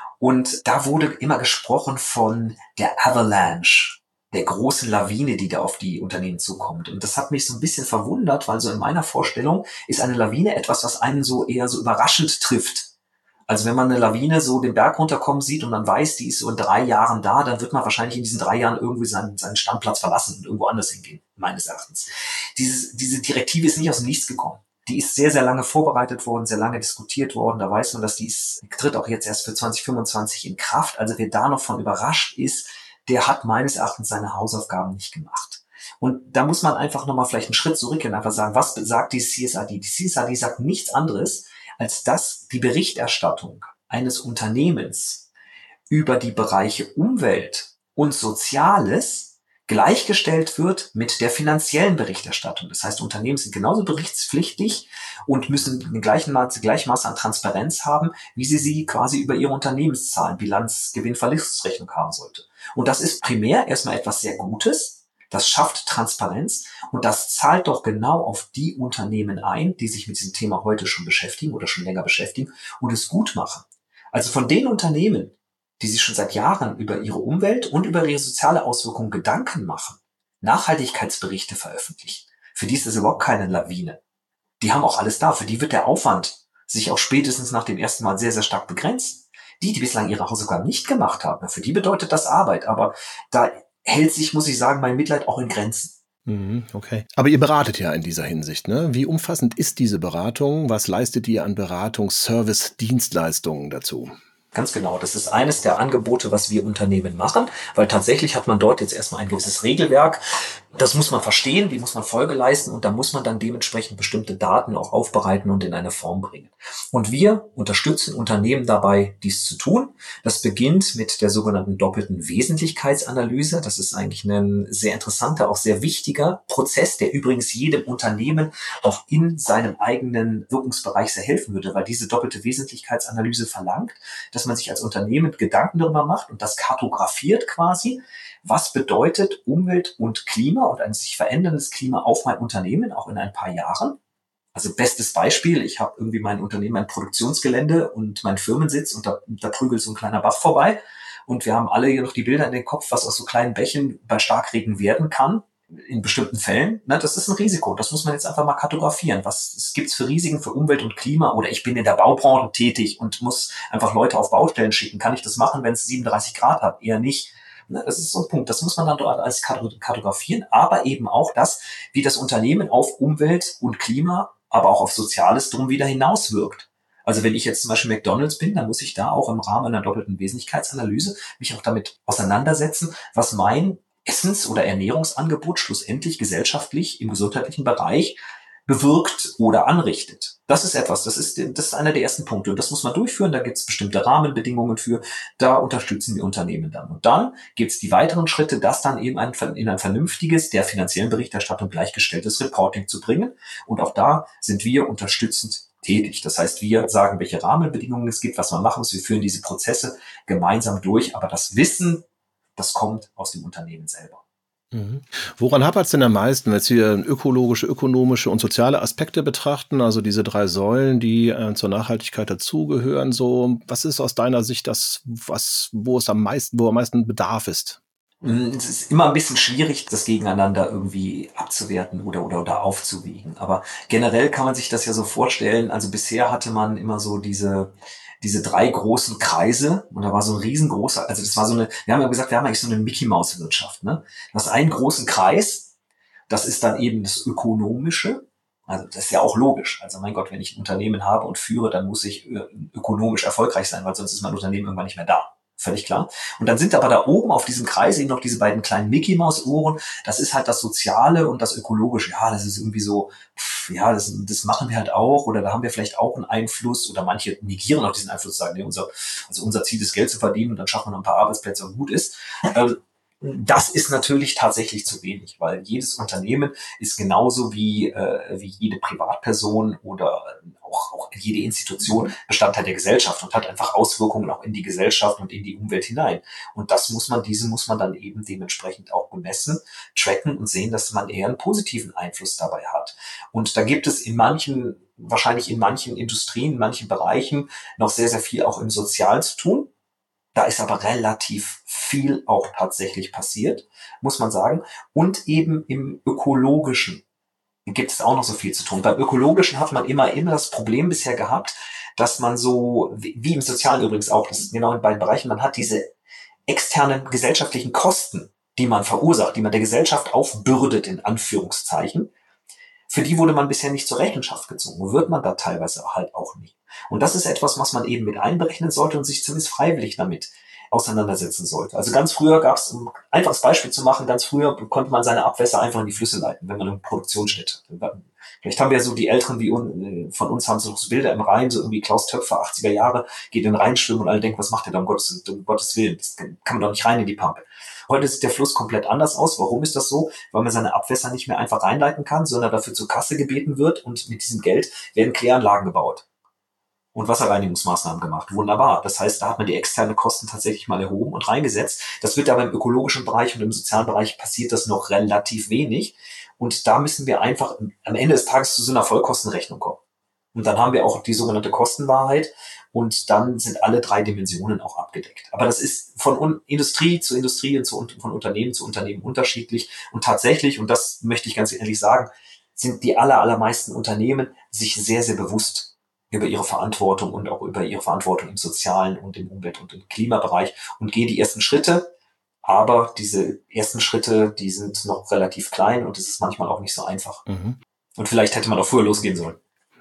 Und da wurde immer gesprochen von der Avalanche, der großen Lawine, die da auf die Unternehmen zukommt. Und das hat mich so ein bisschen verwundert, weil so in meiner Vorstellung ist eine Lawine etwas, was einen so eher so überraschend trifft. Also wenn man eine Lawine so den Berg runterkommen sieht und man weiß, die ist so in 3 Jahren da, dann wird man wahrscheinlich in diesen 3 Jahren irgendwie seinen Standplatz verlassen und irgendwo anders hingehen, meines Erachtens. Diese Direktive ist nicht aus dem Nichts gekommen. Die ist sehr, sehr lange vorbereitet worden, sehr lange diskutiert worden. Da weiß man, dass tritt auch jetzt erst für 2025 in Kraft. Also wer da noch von überrascht ist, der hat meines Erachtens seine Hausaufgaben nicht gemacht. Und da muss man einfach nochmal vielleicht einen Schritt zurückgehen und einfach sagen, was sagt die CSRD? Die CSRD sagt nichts anderes, als dass die Berichterstattung eines Unternehmens über die Bereiche Umwelt und Soziales gleichgestellt wird mit der finanziellen Berichterstattung. Das heißt, Unternehmen sind genauso berichtspflichtig und müssen in gleichem Maße an Transparenz haben, wie sie quasi über ihre Unternehmenszahlen, Bilanz, Gewinn, Verlustrechnung haben sollte. Und das ist primär erstmal etwas sehr Gutes. Das schafft Transparenz und das zahlt doch genau auf die Unternehmen ein, die sich mit diesem Thema heute schon beschäftigen oder schon länger beschäftigen und es gut machen. Also von den Unternehmen, die sich schon seit Jahren über ihre Umwelt und über ihre soziale Auswirkungen Gedanken machen, Nachhaltigkeitsberichte veröffentlichen. Für die ist das überhaupt keine Lawine. Die haben auch alles da. Für die wird der Aufwand sich auch spätestens nach dem ersten Mal sehr, sehr stark begrenzen. Die bislang ihre Hausaufgaben nicht gemacht haben, für die bedeutet das Arbeit. Aber da hält sich, muss ich sagen, mein Mitleid auch in Grenzen. Okay. Aber ihr beratet ja in dieser Hinsicht, ne? Wie umfassend ist diese Beratung? Was leistet ihr an Service-Dienstleistungen dazu? Ganz genau. Das ist eines der Angebote, was wir Unternehmen machen, weil tatsächlich hat man dort jetzt erstmal ein gewisses Regelwerk. Das muss man verstehen, die muss man Folge leisten und da muss man dann dementsprechend bestimmte Daten auch aufbereiten und in eine Form bringen. Und wir unterstützen Unternehmen dabei, dies zu tun. Das beginnt mit der sogenannten doppelten Wesentlichkeitsanalyse. Das ist eigentlich ein sehr interessanter, auch sehr wichtiger Prozess, der übrigens jedem Unternehmen auch in seinem eigenen Wirkungsbereich sehr helfen würde, weil diese doppelte Wesentlichkeitsanalyse verlangt, dass man sich als Unternehmen Gedanken darüber macht und das kartografiert quasi. Was bedeutet Umwelt und Klima und ein sich veränderndes Klima auf mein Unternehmen, auch in ein paar Jahren? Also bestes Beispiel, ich habe irgendwie mein Unternehmen, mein Produktionsgelände und meinen Firmensitz und da prügelt so ein kleiner Bach vorbei. Und wir haben alle hier noch die Bilder in den Kopf, was aus so kleinen Bächen bei Starkregen werden kann. in bestimmten Fällen, ne, das ist ein Risiko. Das muss man jetzt einfach mal kartografieren. Was gibt's für Risiken für Umwelt und Klima? Oder ich bin in der Baubranche tätig und muss einfach Leute auf Baustellen schicken. Kann ich das machen, wenn es 37 Grad hat? Eher nicht. Ne, das ist so ein Punkt. Das muss man dann dort als kartografieren. Aber eben auch das, wie das Unternehmen auf Umwelt und Klima, aber auch auf Soziales drum wieder hinauswirkt. Also wenn ich jetzt zum Beispiel McDonald's bin, dann muss ich da auch im Rahmen einer doppelten Wesentlichkeitsanalyse mich auch damit auseinandersetzen, was mein Essens- oder Ernährungsangebot schlussendlich gesellschaftlich im gesundheitlichen Bereich bewirkt oder anrichtet. Das ist etwas, das ist einer der ersten Punkte. Und das muss man durchführen, da gibt es bestimmte Rahmenbedingungen für, da unterstützen wir Unternehmen dann. Und dann gibt es die weiteren Schritte, das dann eben in ein vernünftiges, der finanziellen Berichterstattung gleichgestelltes Reporting zu bringen. Und auch da sind wir unterstützend tätig. Das heißt, wir sagen, welche Rahmenbedingungen es gibt, was man machen muss. Wir führen diese Prozesse gemeinsam durch, aber das Wissen, das kommt aus dem Unternehmen selber. Mhm. Woran hapert es denn am meisten, wenn wir hier ökologische, ökonomische und soziale Aspekte betrachten, also diese 3 Säulen, die zur Nachhaltigkeit dazugehören? So, was ist aus deiner Sicht wo am meisten Bedarf ist? Es ist immer ein bisschen schwierig, das gegeneinander irgendwie abzuwerten oder aufzuwiegen. Aber generell kann man sich das ja so vorstellen. Also bisher hatte man immer so diese 3 großen Kreise und da war so ein riesengroßer, also das war so eine, wir haben ja gesagt, wir haben eigentlich so eine Mickey-Maus-Wirtschaft, ne? Du hast einen großen Kreis, das ist dann eben das Ökonomische. Also das ist ja auch logisch. Also mein Gott, wenn ich ein Unternehmen habe und führe, dann muss ich ökonomisch erfolgreich sein, weil sonst ist mein Unternehmen irgendwann nicht mehr da. Völlig klar. Und dann sind aber da oben auf diesem Kreis eben noch diese beiden kleinen Mickey-Maus-Ohren. Das ist halt das Soziale und das Ökologische. Ja, das ist irgendwie so, ja, das machen wir halt auch. Oder da haben wir vielleicht auch einen Einfluss. Oder manche negieren auch diesen Einfluss, sagen, nee, unser Ziel ist, Geld zu verdienen und dann schaffen wir noch ein paar Arbeitsplätze und gut ist. Das ist natürlich tatsächlich zu wenig, weil jedes Unternehmen ist genauso wie jede Privatperson oder auch jede Institution Bestandteil der Gesellschaft und hat einfach Auswirkungen auch in die Gesellschaft und in die Umwelt hinein. Und diese muss man dann eben dementsprechend auch bemessen, tracken und sehen, dass man eher einen positiven Einfluss dabei hat. Und da gibt es wahrscheinlich in manchen Industrien, in manchen Bereichen noch sehr, sehr viel auch im Sozialen zu tun. Da ist aber relativ viel auch tatsächlich passiert, muss man sagen. Und eben im Ökologischen gibt es auch noch so viel zu tun. Beim Ökologischen hat man immer das Problem bisher gehabt, dass man so, wie im Sozialen übrigens auch, das ist genau in beiden Bereichen, man hat diese externen gesellschaftlichen Kosten, die man verursacht, die man der Gesellschaft aufbürdet, in Anführungszeichen. Für die wurde man bisher nicht zur Rechenschaft gezogen, wird man da teilweise halt auch nicht. Und das ist etwas, was man eben mit einberechnen sollte und sich zumindest freiwillig damit auseinandersetzen sollte. Also ganz früher gab es, um ein einfaches Beispiel zu machen, ganz früher konnte man seine Abwässer einfach in die Flüsse leiten, wenn man eine Produktionsstätte hatte. Vielleicht haben wir so die Älteren von uns haben so Bilder im Rhein, so irgendwie Klaus Töpfer, 80er Jahre, geht in den Rhein schwimmen und alle denken, was macht der da um Gottes Willen? Das kann man doch nicht rein in die Pampe. Heute sieht der Fluss komplett anders aus. Warum ist das so? Weil man seine Abwässer nicht mehr einfach reinleiten kann, sondern dafür zur Kasse gebeten wird und mit diesem Geld werden Kläranlagen gebaut und Wasserreinigungsmaßnahmen gemacht. Wunderbar. Das heißt, da hat man die externen Kosten tatsächlich mal erhoben und reingesetzt. Das wird aber im ökologischen Bereich und im sozialen Bereich passiert das noch relativ wenig. Und da müssen wir einfach am Ende des Tages zu so einer Vollkostenrechnung kommen. Und dann haben wir auch die sogenannte Kostenwahrheit und dann sind alle 3 Dimensionen auch abgedeckt. Aber das ist von Industrie zu Industrie und von Unternehmen zu Unternehmen unterschiedlich. Und tatsächlich, und das möchte ich ganz ehrlich sagen, sind die allermeisten Unternehmen sich sehr, sehr bewusst über ihre Verantwortung und auch über ihre Verantwortung im sozialen und im Umwelt- und im Klimabereich und gehen die ersten Schritte. Aber diese ersten Schritte, die sind noch relativ klein und es ist manchmal auch nicht so einfach. Mhm. Und vielleicht hätte man auch früher losgehen sollen.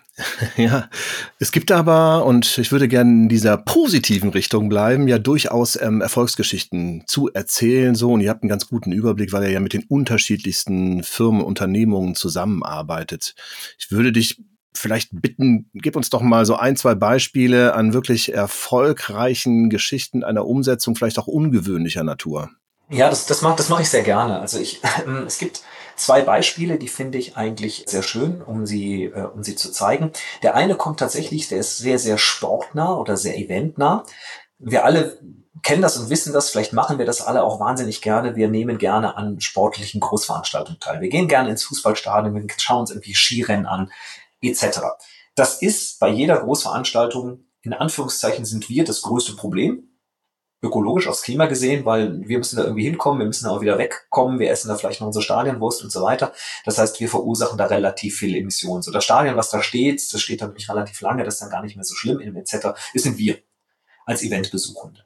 Ja, es gibt aber, und ich würde gerne in dieser positiven Richtung bleiben, ja durchaus Erfolgsgeschichten zu erzählen. So, und ihr habt einen ganz guten Überblick, weil ihr ja mit den unterschiedlichsten Firmen, Unternehmungen zusammenarbeitet. Ich würde dich vielleicht bitten, gib uns doch mal so 1, 2 Beispiele an wirklich erfolgreichen Geschichten einer Umsetzung, vielleicht auch ungewöhnlicher Natur. Ja, das mache ich sehr gerne. Also es gibt 2 Beispiele, die finde ich eigentlich sehr schön, um sie zu zeigen. Der eine kommt tatsächlich, der ist sehr, sehr sportnah oder sehr eventnah. Wir alle kennen das und wissen das, vielleicht machen wir das alle auch wahnsinnig gerne. Wir nehmen gerne an sportlichen Großveranstaltungen teil. Wir gehen gerne ins Fußballstadion, wir schauen uns irgendwie Skirennen an, etc. Das ist bei jeder Großveranstaltung, in Anführungszeichen sind wir das größte Problem. ökologisch aufs Klima gesehen, weil wir müssen da irgendwie hinkommen, wir müssen da auch wieder wegkommen, wir essen da vielleicht noch unsere Stadionwurst und so weiter. Das heißt, wir verursachen da relativ viele Emissionen. So, das Stadion, was da steht, das steht dann nämlich relativ lange, das ist dann gar nicht mehr so schlimm, etc., das sind wir als Eventbesuchende.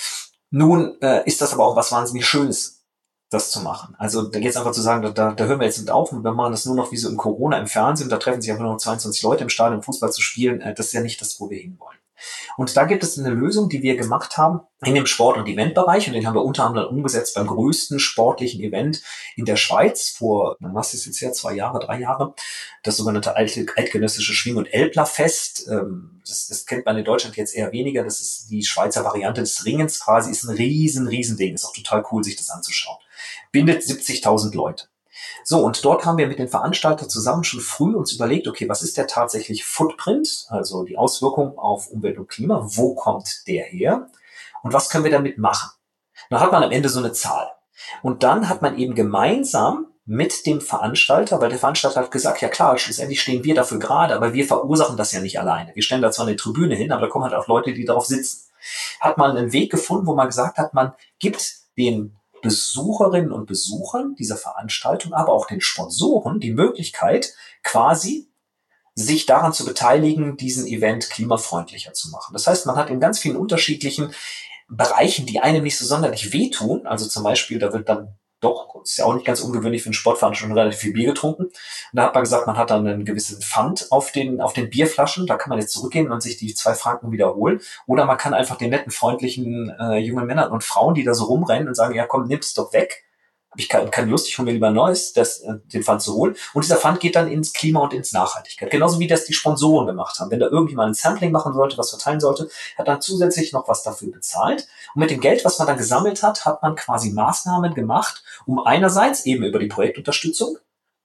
Nun ist das aber auch was wahnsinnig Schönes, das zu machen. Also da jetzt einfach zu sagen, da hören wir jetzt mit auf und wir machen das nur noch wie so im Corona im Fernsehen, da treffen sich einfach nur noch 22 Leute im Stadion, Fußball zu spielen, das ist ja nicht das, wo wir hinwollen. Und da gibt es eine Lösung, die wir gemacht haben in dem Sport- und Eventbereich, und den haben wir unter anderem umgesetzt beim größten sportlichen Event in der Schweiz vor, was ist jetzt her, 2 Jahre, 3 Jahre, das sogenannte eidgenössische Schwing- und Elblerfest. Das kennt man in Deutschland jetzt eher weniger, das ist die Schweizer Variante des Ringens quasi, ist ein riesen Ding, ist auch total cool, sich das anzuschauen. Bindet 70.000 Leute. So, und dort haben wir mit den Veranstaltern zusammen schon früh uns überlegt, okay, was ist der tatsächliche Footprint, also die Auswirkung auf Umwelt und Klima, wo kommt der her und was können wir damit machen? Dann hat man am Ende so eine Zahl. Und dann hat man eben gemeinsam mit dem Veranstalter, weil der Veranstalter hat gesagt, ja klar, schlussendlich stehen wir dafür gerade, aber wir verursachen das ja nicht alleine. Wir stellen da zwar eine Tribüne hin, aber da kommen halt auch Leute, die darauf sitzen. Hat man einen Weg gefunden, wo man gesagt hat, man gibt den Besucherinnen und Besuchern dieser Veranstaltung, aber auch den Sponsoren die Möglichkeit, quasi sich daran zu beteiligen, diesen Event klimafreundlicher zu machen. Das heißt, man hat in ganz vielen unterschiedlichen Bereichen, die einem nicht so sonderlich wehtun, also zum Beispiel, da wird dann doch, ist ja auch nicht ganz ungewöhnlich für einen Sportveranstaltung, relativ viel Bier getrunken. Und da hat man gesagt, man hat dann einen gewissen Pfand auf den Bierflaschen, da kann man jetzt zurückgehen und sich die 2 Franken wiederholen. Oder man kann einfach den netten, freundlichen jungen Männern und Frauen, die da so rumrennen und sagen, ja komm, nimm es doch weg. Habe ich keine Lust, ich hole mir lieber ein neues, den Pfand zu holen. Und dieser Pfand geht dann ins Klima und ins Nachhaltigkeit. Genauso wie das die Sponsoren gemacht haben. Wenn da irgendjemand ein Sampling machen sollte, was verteilen sollte, hat dann zusätzlich noch was dafür bezahlt. Und mit dem Geld, was man dann gesammelt hat, hat man quasi Maßnahmen gemacht, um einerseits eben über die Projektunterstützung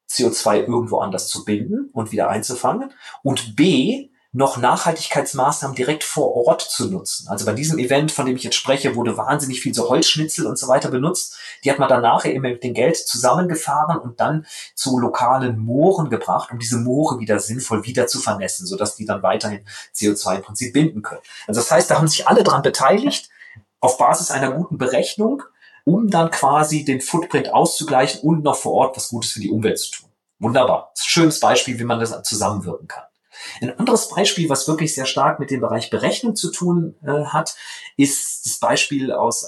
CO2 irgendwo anders zu binden und wieder einzufangen und B, noch Nachhaltigkeitsmaßnahmen direkt vor Ort zu nutzen. Also bei diesem Event, von dem ich jetzt spreche, wurde wahnsinnig viel so Holzschnitzel und so weiter benutzt. Die hat man dann nachher eben mit dem Geld zusammengefahren und dann zu lokalen Mooren gebracht, um diese Moore wieder sinnvoll wieder zu vernässen, sodass die dann weiterhin CO2 im Prinzip binden können. Also das heißt, da haben sich alle dran beteiligt, auf Basis einer guten Berechnung, um dann quasi den Footprint auszugleichen und noch vor Ort was Gutes für die Umwelt zu tun. Wunderbar. Das ist ein schönes Beispiel, wie man das zusammenwirken kann. Ein anderes Beispiel, was wirklich sehr stark mit dem Bereich Berechnung zu tun hat, ist das Beispiel aus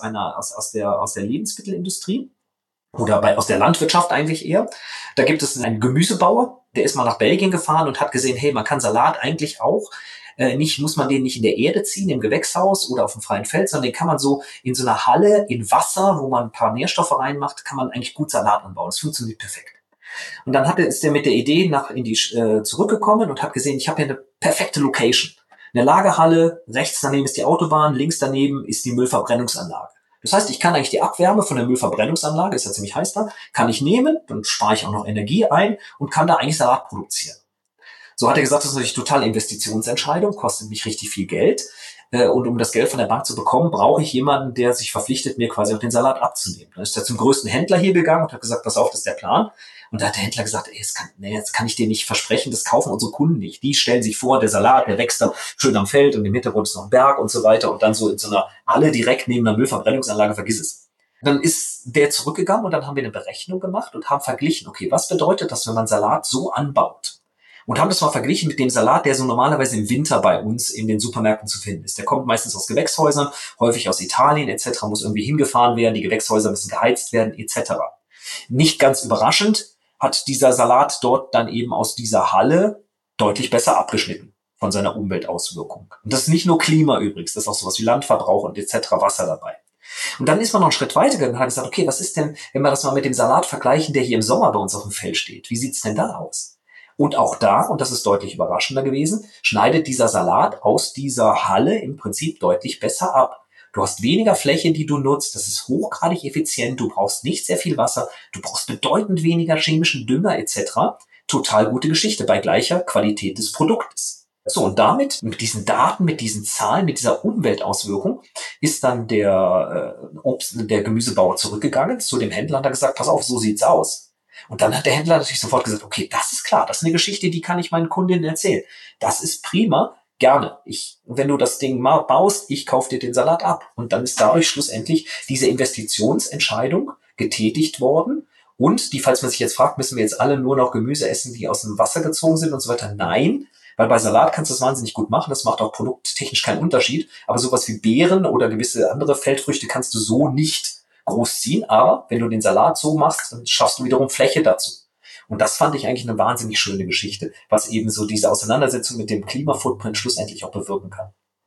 der Lebensmittelindustrie oder aus der Landwirtschaft eigentlich eher. Da gibt es einen Gemüsebauer, der ist mal nach Belgien gefahren und hat gesehen, hey, man kann Salat eigentlich auch muss man den nicht in der Erde ziehen, im Gewächshaus oder auf dem freien Feld, sondern den kann man so in so einer Halle in Wasser, wo man ein paar Nährstoffe reinmacht, kann man eigentlich gut Salat anbauen. Das funktioniert perfekt. Und dann ist er mit der Idee zurückgekommen und hat gesehen, ich habe hier eine perfekte Location. Eine Lagerhalle, rechts daneben ist die Autobahn, links daneben ist die Müllverbrennungsanlage. Das heißt, ich kann eigentlich die Abwärme von der Müllverbrennungsanlage, ist ja ziemlich heiß da, kann ich nehmen, dann spare ich auch noch Energie ein und kann da eigentlich Salat produzieren. So hat er gesagt, das ist natürlich totale Investitionsentscheidung, kostet mich richtig viel Geld. Und um das Geld von der Bank zu bekommen, brauche ich jemanden, der sich verpflichtet, mir quasi auch den Salat abzunehmen. Dann ist er zum größten Händler hier gegangen und hat gesagt, pass auf, das ist der Plan. Und da hat der Händler gesagt, jetzt kann ich dir nicht versprechen, das kaufen unsere Kunden nicht. Die stellen sich vor, der Salat, der wächst da schön am Feld und im Hintergrund ist noch ein Berg und so weiter und dann so in so einer Halle direkt neben einer Müllverbrennungsanlage, vergiss es. Dann ist der zurückgegangen und dann haben wir eine Berechnung gemacht und haben verglichen, okay, was bedeutet das, wenn man Salat so anbaut? Und haben das mal verglichen mit dem Salat, der so normalerweise im Winter bei uns in den Supermärkten zu finden ist. Der kommt meistens aus Gewächshäusern, häufig aus Italien etc., muss irgendwie hingefahren werden, die Gewächshäuser müssen geheizt werden etc. Nicht ganz überraschend hat dieser Salat dort dann eben aus dieser Halle deutlich besser abgeschnitten von seiner Umweltauswirkung. Und das ist nicht nur Klima übrigens, das ist auch sowas wie Landverbrauch und etc. Wasser dabei. Und dann ist man noch einen Schritt weiter gegangen und hat gesagt, okay, was ist denn, wenn wir das mal mit dem Salat vergleichen, der hier im Sommer bei uns auf dem Feld steht? Wie sieht's denn da aus? Und auch da, und das ist deutlich überraschender gewesen, schneidet dieser Salat aus dieser Halle im Prinzip deutlich besser ab. Du hast weniger Fläche, die du nutzt, das ist hochgradig effizient, du brauchst nicht sehr viel Wasser, du brauchst bedeutend weniger chemischen Dünger etc. Total gute Geschichte bei gleicher Qualität des Produktes. So, und damit, mit diesen Daten, mit diesen Zahlen, mit dieser Umweltauswirkung, ist dann der Gemüsebauer zurückgegangen zu dem Händler und hat gesagt, pass auf, so sieht's aus. Und dann hat der Händler natürlich sofort gesagt, okay, das ist klar, das ist eine Geschichte, die kann ich meinen Kundinnen erzählen. Das ist prima, gerne. Wenn du das Ding mal baust, ich kaufe dir den Salat ab. Und dann ist dadurch schlussendlich diese Investitionsentscheidung getätigt worden. Und falls man sich jetzt fragt, müssen wir jetzt alle nur noch Gemüse essen, die aus dem Wasser gezogen sind und so weiter? Nein, weil bei Salat kannst du das wahnsinnig gut machen. Das macht auch produkttechnisch keinen Unterschied. Aber sowas wie Beeren oder gewisse andere Feldfrüchte kannst du so nicht großziehen. Aber wenn du den Salat so machst, dann schaffst du wiederum Fläche dazu. Und das fand ich eigentlich eine wahnsinnig schöne Geschichte, was eben so diese Auseinandersetzung mit dem Klimafootprint schlussendlich auch bewirken kann.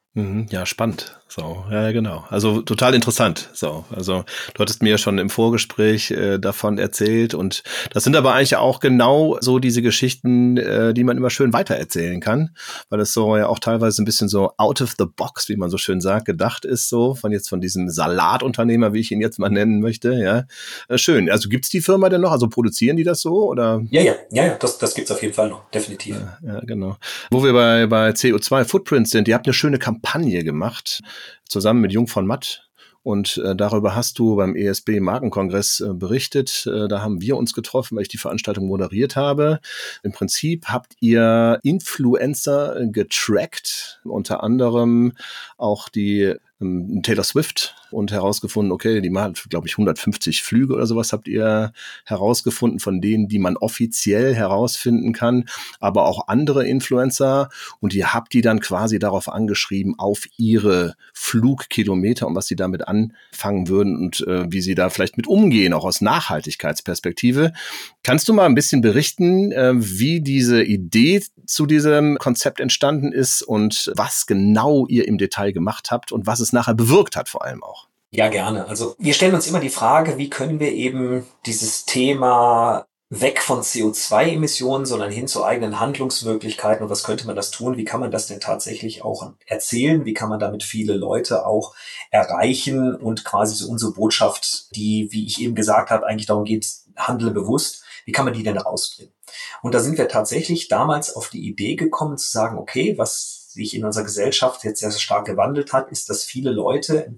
Ja, spannend. So, ja, genau. Also total interessant. So, also du hattest mir ja schon im Vorgespräch davon erzählt und das sind aber eigentlich auch genau so diese Geschichten, die man immer schön weitererzählen kann, weil es so ja auch teilweise ein bisschen so out of the box, wie man so schön sagt, gedacht ist, so von diesem Salatunternehmer, wie ich ihn jetzt mal nennen möchte. Ja, schön. Also gibt's die Firma denn noch? Also produzieren die das so oder? Ja, das gibt's auf jeden Fall noch, definitiv. Ja, genau. Wo wir bei CO2-Footprint sind, ihr habt eine schöne Kampagne gemacht, zusammen mit Jung von Matt. Und darüber hast du beim ESB Markenkongress berichtet. Da haben wir uns getroffen, weil ich die Veranstaltung moderiert habe. Im Prinzip habt ihr Influencer getrackt, unter anderem auch die Taylor Swift und herausgefunden, okay, die macht, glaube ich, 150 Flüge oder sowas habt ihr herausgefunden, von denen, die man offiziell herausfinden kann, aber auch andere Influencer und ihr habt die dann quasi darauf angeschrieben, auf ihre Flugkilometer und was sie damit anfangen würden und wie sie da vielleicht mit umgehen, auch aus Nachhaltigkeitsperspektive. Kannst du mal ein bisschen berichten, wie diese Idee zu diesem Konzept entstanden ist und was genau ihr im Detail gemacht habt und was es nachher bewirkt hat vor allem auch? Ja, gerne. Also wir stellen uns immer die Frage, wie können wir eben dieses Thema weg von CO2-Emissionen, sondern hin zu eigenen Handlungsmöglichkeiten und was könnte man das tun? Wie kann man das denn tatsächlich auch erzählen? Wie kann man damit viele Leute auch erreichen und quasi so unsere Botschaft, die, wie ich eben gesagt habe, eigentlich darum geht, handle bewusst, wie kann man die denn rausbringen? Und da sind wir tatsächlich damals auf die Idee gekommen zu sagen, okay, was sich in unserer Gesellschaft jetzt sehr stark gewandelt hat, ist, dass viele Leute,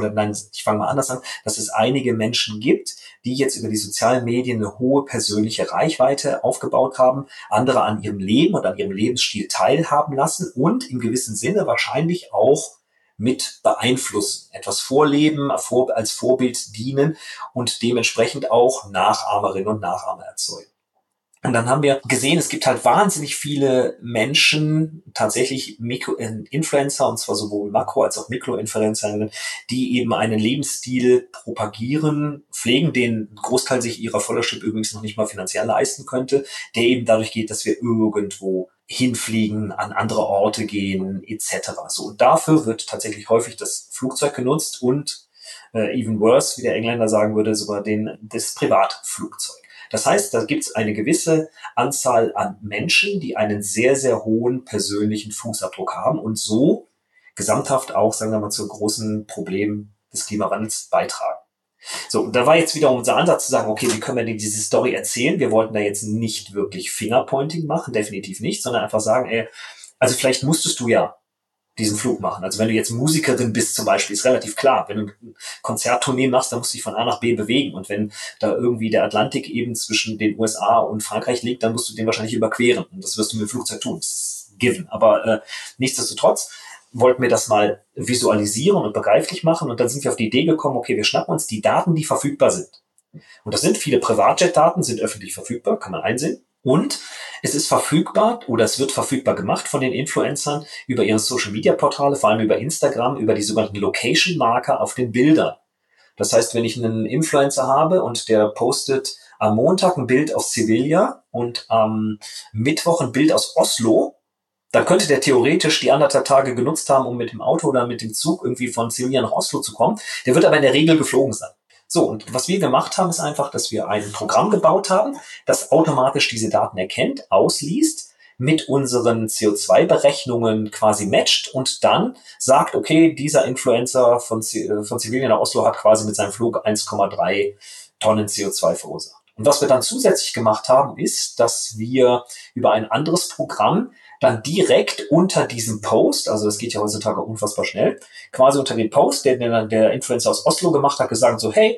ich fange mal anders an, dass es einige Menschen gibt, die jetzt über die sozialen Medien eine hohe persönliche Reichweite aufgebaut haben, andere an ihrem Leben und an ihrem Lebensstil teilhaben lassen und im gewissen Sinne wahrscheinlich auch mit beeinflussen, etwas vorleben, als Vorbild dienen und dementsprechend auch Nachahmerinnen und Nachahmer erzeugen. Und dann haben wir gesehen, es gibt halt wahnsinnig viele Menschen, tatsächlich Influencer, und zwar sowohl Makro- als auch Mikroinfluencer, die eben einen Lebensstil propagieren, pflegen, den ein Großteil sich ihrer Followership übrigens noch nicht mal finanziell leisten könnte, der eben dadurch geht, dass wir irgendwo hinfliegen, an andere Orte gehen, etc. So, und dafür wird tatsächlich häufig das Flugzeug genutzt und even worse, wie der Engländer sagen würde, sogar das Privatflugzeug. Das heißt, da gibt es eine gewisse Anzahl an Menschen, die einen sehr, sehr hohen persönlichen Fußabdruck haben und so gesamthaft auch, sagen wir mal, zu großen Problemen des Klimawandels beitragen. So, und da war jetzt wieder unser Ansatz zu sagen, okay, wie können wir denn diese Story erzählen? Wir wollten da jetzt nicht wirklich Fingerpointing machen, definitiv nicht, sondern einfach sagen, also vielleicht musstest du ja diesen Flug machen. Also wenn du jetzt Musikerin bist zum Beispiel, ist relativ klar, wenn du ein Konzerttournee machst, dann musst du dich von A nach B bewegen. Und wenn da irgendwie der Atlantik eben zwischen den USA und Frankreich liegt, dann musst du den wahrscheinlich überqueren. Und das wirst du mit dem Flugzeug tun. Das ist given. Aber nichtsdestotrotz wollten wir das mal visualisieren und begreiflich machen. Und dann sind wir auf die Idee gekommen, okay, wir schnappen uns die Daten, die verfügbar sind. Und das sind viele Privatjet-Daten, sind öffentlich verfügbar, kann man einsehen. Und es ist verfügbar oder es wird verfügbar gemacht von den Influencern über ihre Social-Media-Portale, vor allem über Instagram, über die sogenannten Location-Marker auf den Bildern. Das heißt, wenn ich einen Influencer habe und der postet am Montag ein Bild aus Sevilla und am Mittwoch ein Bild aus Oslo, dann könnte der theoretisch die 1,5 Tage genutzt haben, um mit dem Auto oder mit dem Zug irgendwie von Sevilla nach Oslo zu kommen. Der wird aber in der Regel geflogen sein. So, und was wir gemacht haben, ist einfach, dass wir ein Programm gebaut haben, das automatisch diese Daten erkennt, ausliest, mit unseren CO2-Berechnungen quasi matcht und dann sagt, okay, dieser Influencer von Sevilla nach Oslo hat quasi mit seinem Flug 1,3 Tonnen CO2 verursacht. Und was wir dann zusätzlich gemacht haben, ist, dass wir über ein anderes Programm dann direkt unter diesem Post, also das geht ja heutzutage unfassbar schnell, quasi unter den Post, der Influencer aus Oslo gemacht hat, gesagt so, hey,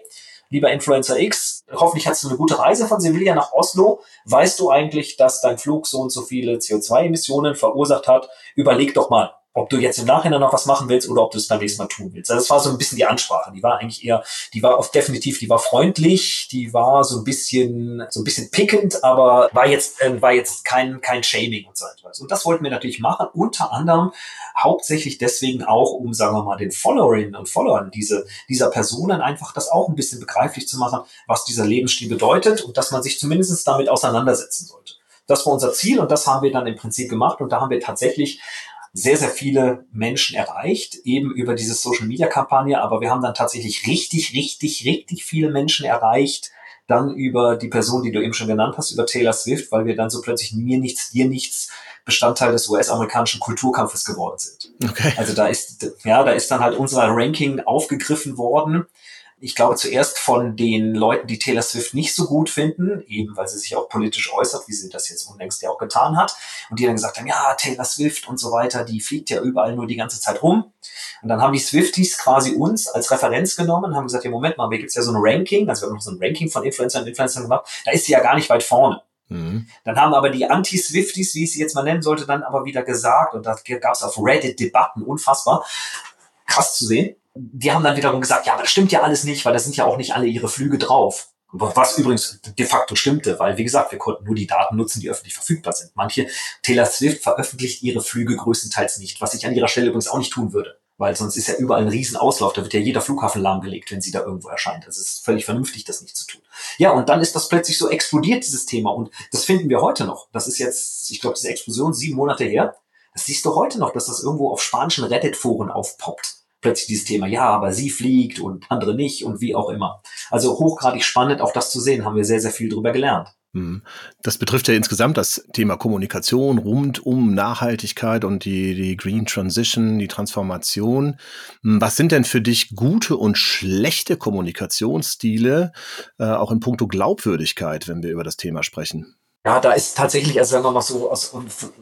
lieber Influencer X, hoffentlich hast du eine gute Reise von Sevilla nach Oslo. Weißt du eigentlich, dass dein Flug so und so viele CO2-Emissionen verursacht hat? Überleg doch mal, ob du jetzt im Nachhinein noch was machen willst oder ob du es beim nächsten Mal tun willst. Also das war so ein bisschen die Ansprache. Die war eigentlich eher, die war oft definitiv, die war freundlich, die war so ein bisschen pickend, aber war jetzt kein Shaming und so etwas. Und das wollten wir natürlich machen, unter anderem hauptsächlich deswegen auch, um, sagen wir mal, den Followerinnen und Followern dieser Personen einfach das auch ein bisschen begreiflich zu machen, was dieser Lebensstil bedeutet und dass man sich zumindest damit auseinandersetzen sollte. Das war unser Ziel und das haben wir dann im Prinzip gemacht und da haben wir tatsächlich sehr, sehr viele Menschen erreicht, eben über diese Social-Media-Kampagne, aber wir haben dann tatsächlich richtig viele Menschen erreicht, dann über die Person, die du eben schon genannt hast, über Taylor Swift, weil wir dann so plötzlich mir nichts, dir nichts Bestandteil des US-amerikanischen Kulturkampfes geworden sind. Okay. Also da ist dann halt unser Ranking aufgegriffen worden. Ich glaube zuerst von den Leuten, die Taylor Swift nicht so gut finden, eben weil sie sich auch politisch äußert, wie sie das jetzt unlängst ja auch getan hat. Und die dann gesagt haben, ja, Taylor Swift und so weiter, die fliegt ja überall nur die ganze Zeit rum. Und dann haben die Swifties quasi uns als Referenz genommen, haben gesagt, ja, Moment mal, mir gibt's ja so ein Ranking, also wir haben noch so ein Ranking von Influencern und Influencern gemacht, da ist sie ja gar nicht weit vorne. Dann haben aber die Anti-Swifties, wie ich sie jetzt mal nennen sollte, dann aber wieder gesagt, und da gab es auf Reddit Debatten, unfassbar, krass zu sehen. Die haben dann wiederum gesagt, ja, aber das stimmt ja alles nicht, weil da sind ja auch nicht alle ihre Flüge drauf. Was übrigens de facto stimmte, weil, wie gesagt, wir konnten nur die Daten nutzen, die öffentlich verfügbar sind. Taylor Swift veröffentlicht ihre Flüge größtenteils nicht, was ich an ihrer Stelle übrigens auch nicht tun würde, weil sonst ist ja überall ein Riesenauslauf, da wird ja jeder Flughafen lahmgelegt, wenn sie da irgendwo erscheint. Das ist völlig vernünftig, das nicht zu tun. Ja, und dann ist das plötzlich so explodiert, dieses Thema, und das finden wir heute noch. Das ist jetzt, ich glaube, diese Explosion 7 Monate her. Das siehst du heute noch, dass das irgendwo auf spanischen Reddit-Foren aufpoppt. Plötzlich dieses Thema, ja, aber sie fliegt und andere nicht und wie auch immer. Also hochgradig spannend, auch das zu sehen, haben wir sehr, sehr viel drüber gelernt. Das betrifft ja insgesamt das Thema Kommunikation rund um Nachhaltigkeit und die Green Transition, die Transformation. Was sind denn für dich gute und schlechte Kommunikationsstile, auch in puncto Glaubwürdigkeit, wenn wir über das Thema sprechen? Ja, da ist tatsächlich, also sagen wir mal so, aus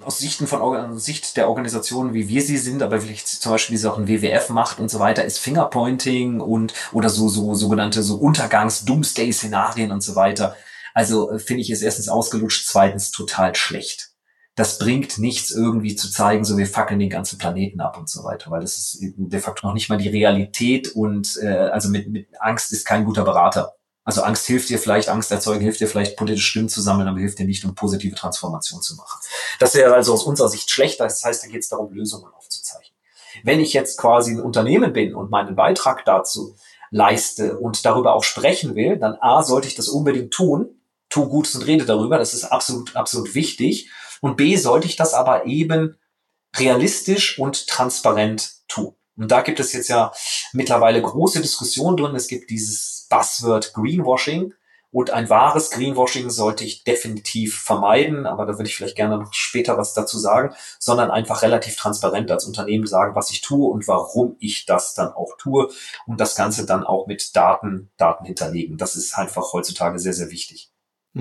Sicht der Organisationen, wie wir sie sind, aber vielleicht zum Beispiel, wie es auch ein WWF macht und so weiter, ist Fingerpointing oder so sogenannte so Untergangs-Doomsday-Szenarien und so weiter. Also finde ich es erstens ausgelutscht, zweitens total schlecht. Das bringt nichts, irgendwie zu zeigen, so wir fackeln den ganzen Planeten ab und so weiter, weil das ist de facto noch nicht mal die Realität und also mit Angst ist kein guter Berater. Also Angst erzeugen hilft dir vielleicht, politische Stimmen zu sammeln, aber hilft dir nicht, um positive Transformation zu machen. Das wäre also aus unserer Sicht schlecht. Das heißt, da geht es darum, Lösungen aufzuzeichnen. Wenn ich jetzt quasi ein Unternehmen bin und meinen Beitrag dazu leiste und darüber auch sprechen will, dann sollte ich das unbedingt tun. Tu Gutes und rede darüber. Das ist absolut wichtig. Und B, sollte ich das aber eben realistisch und transparent tun. Und da gibt es jetzt ja mittlerweile große Diskussionen drin. Es gibt dieses Buzzword Greenwashing. Und ein wahres Greenwashing sollte ich definitiv vermeiden, aber da würde ich vielleicht gerne noch später was dazu sagen, sondern einfach relativ transparent als Unternehmen sagen, was ich tue und warum ich das dann auch tue und das Ganze dann auch mit Daten hinterlegen. Das ist einfach heutzutage sehr, sehr wichtig.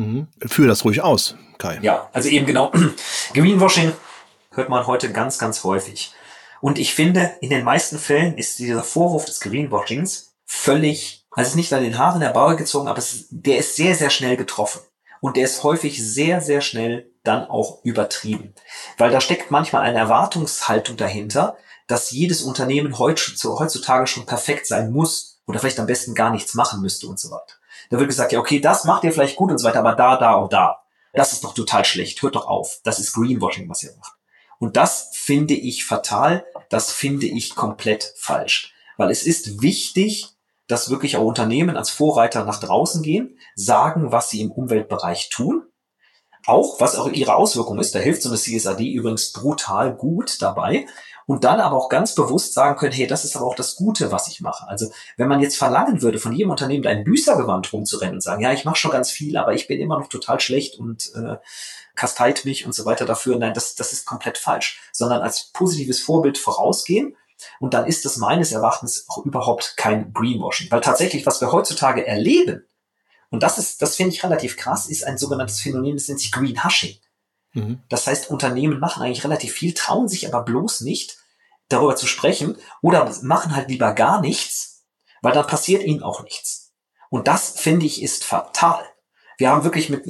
Führ das ruhig aus, Kai. Ja, also eben genau. Greenwashing hört man heute ganz, ganz häufig. Und ich finde, in den meisten Fällen ist dieser Vorwurf des Greenwashings also ist nicht an den Haaren herbeigezogen, aber der ist sehr, sehr schnell getroffen. Und der ist häufig sehr, sehr schnell dann auch übertrieben. Weil da steckt manchmal eine Erwartungshaltung dahinter, dass jedes Unternehmen heutzutage schon perfekt sein muss oder vielleicht am besten gar nichts machen müsste und so weiter. Da wird gesagt, ja, okay, das macht ihr vielleicht gut und so weiter, aber da und da. Das ist doch total schlecht. Hört doch auf. Das ist Greenwashing, was ihr macht. Und das finde ich fatal. Das finde ich komplett falsch. Weil es ist wichtig, dass wirklich auch Unternehmen als Vorreiter nach draußen gehen, sagen, was sie im Umweltbereich tun, auch was auch ihre Auswirkung ist. Da hilft so eine CSRD übrigens brutal gut dabei. Und dann aber auch ganz bewusst sagen können, hey, das ist aber auch das Gute, was ich mache. Also wenn man jetzt verlangen würde, von jedem Unternehmen da ein Büßergewand rumzurennen und sagen, ja, ich mache schon ganz viel, aber ich bin immer noch total schlecht und kasteit mich und so weiter dafür. Nein, das ist komplett falsch. Sondern als positives Vorbild vorausgehen. Und dann ist das meines Erachtens auch überhaupt kein Greenwashing. Weil tatsächlich, was wir heutzutage erleben, und das finde ich relativ krass, ist ein sogenanntes Phänomen, das nennt sich Greenhushing. Das heißt, Unternehmen machen eigentlich relativ viel, trauen sich aber bloß nicht, darüber zu sprechen oder machen halt lieber gar nichts, weil dann passiert ihnen auch nichts. Und das, finde ich, ist fatal. Wir haben wirklich mit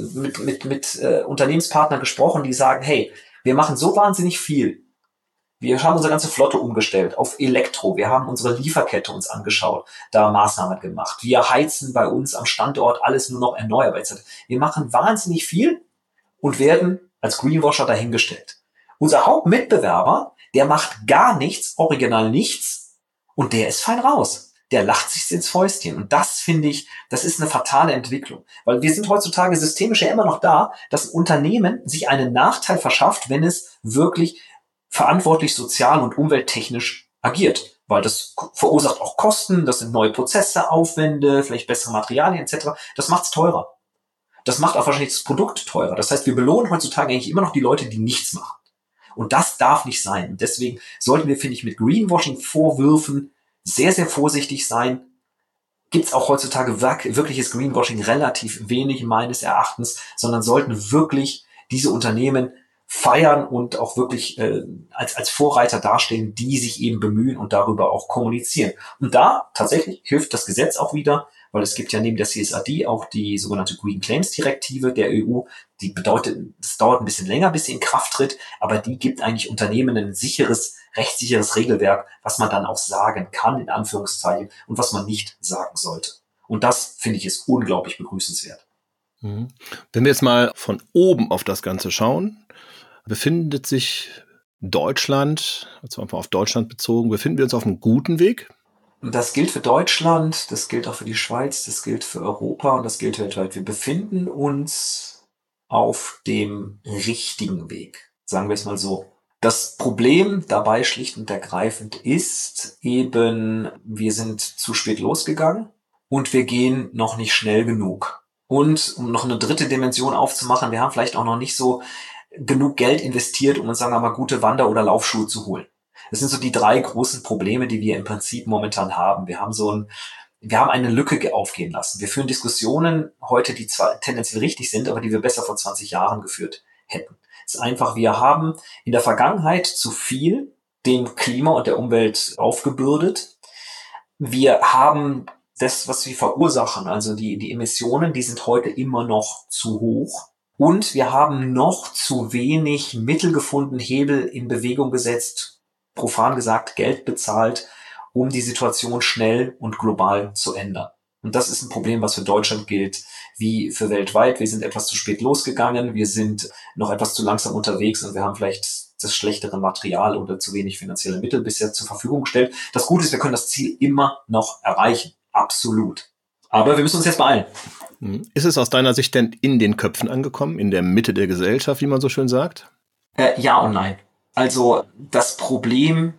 Unternehmenspartnern gesprochen, die sagen, hey, wir machen so wahnsinnig viel. Wir haben unsere ganze Flotte umgestellt auf Elektro. Wir haben unsere Lieferkette uns angeschaut, da Maßnahmen gemacht. Wir heizen bei uns am Standort alles nur noch erneuerbar. Wir machen wahnsinnig viel und werden als Greenwasher dahingestellt. Unser Hauptmitbewerber, der macht gar nichts, original nichts, und der ist fein raus. Der lacht sich ins Fäustchen. Und das, finde ich, das ist eine fatale Entwicklung. Weil wir sind heutzutage systemisch ja immer noch da, dass ein Unternehmen sich einen Nachteil verschafft, wenn es wirklich verantwortlich sozial und umwelttechnisch agiert. Weil das verursacht auch Kosten, das sind neue Prozesse, Aufwände, vielleicht bessere Materialien etc. Das macht's teurer. Das macht auch wahrscheinlich das Produkt teurer. Das heißt, wir belohnen heutzutage eigentlich immer noch die Leute, die nichts machen. Und das darf nicht sein. Und deswegen sollten wir, finde ich, mit Greenwashing-Vorwürfen sehr, sehr vorsichtig sein. Gibt es auch heutzutage wirkliches Greenwashing relativ wenig meines Erachtens, sondern sollten wirklich diese Unternehmen feiern und auch wirklich als Vorreiter dastehen, die sich eben bemühen und darüber auch kommunizieren. Und da tatsächlich hilft das Gesetz auch wieder, weil es gibt ja neben der CSRD auch die sogenannte Green Claims Direktive der EU. Die bedeutet, es dauert ein bisschen länger, bis sie in Kraft tritt, aber die gibt eigentlich Unternehmen ein rechtssicheres Regelwerk, was man dann auch sagen kann, in Anführungszeichen, und was man nicht sagen sollte. Und das, finde ich, ist unglaublich begrüßenswert. Mhm. Wenn wir jetzt mal von oben auf das Ganze schauen, befindet sich Deutschland, also einfach auf Deutschland bezogen, befinden wir uns auf einem guten Weg? Das gilt für Deutschland, das gilt auch für die Schweiz, das gilt für Europa und das gilt weltweit. Wir befinden uns auf dem richtigen Weg, sagen wir es mal so. Das Problem dabei schlicht und ergreifend ist eben, wir sind zu spät losgegangen und wir gehen noch nicht schnell genug. Und um noch eine dritte Dimension aufzumachen, wir haben vielleicht auch noch nicht so genug Geld investiert, um uns, sagen wir mal, gute Wander- oder Laufschuhe zu holen. Das sind so die 3 großen Probleme, die wir im Prinzip momentan haben. Wir haben eine Lücke aufgehen lassen. Wir führen Diskussionen heute, die zwar tendenziell richtig sind, aber die wir besser vor 20 Jahren geführt hätten. Es ist einfach, wir haben in der Vergangenheit zu viel dem Klima und der Umwelt aufgebürdet. Wir haben das, was wir verursachen, also die Emissionen, die sind heute immer noch zu hoch. Und wir haben noch zu wenig Mittel gefunden, Hebel in Bewegung gesetzt, profan gesagt, Geld bezahlt, um die Situation schnell und global zu ändern. Und das ist ein Problem, was für Deutschland gilt, wie für weltweit. Wir sind etwas zu spät losgegangen, wir sind noch etwas zu langsam unterwegs und wir haben vielleicht das schlechtere Material oder zu wenig finanzielle Mittel bisher zur Verfügung gestellt. Das Gute ist, wir können das Ziel immer noch erreichen. Absolut. Aber wir müssen uns jetzt beeilen. Ist es aus deiner Sicht denn in den Köpfen angekommen, in der Mitte der Gesellschaft, wie man so schön sagt? Ja und nein. Also das Problem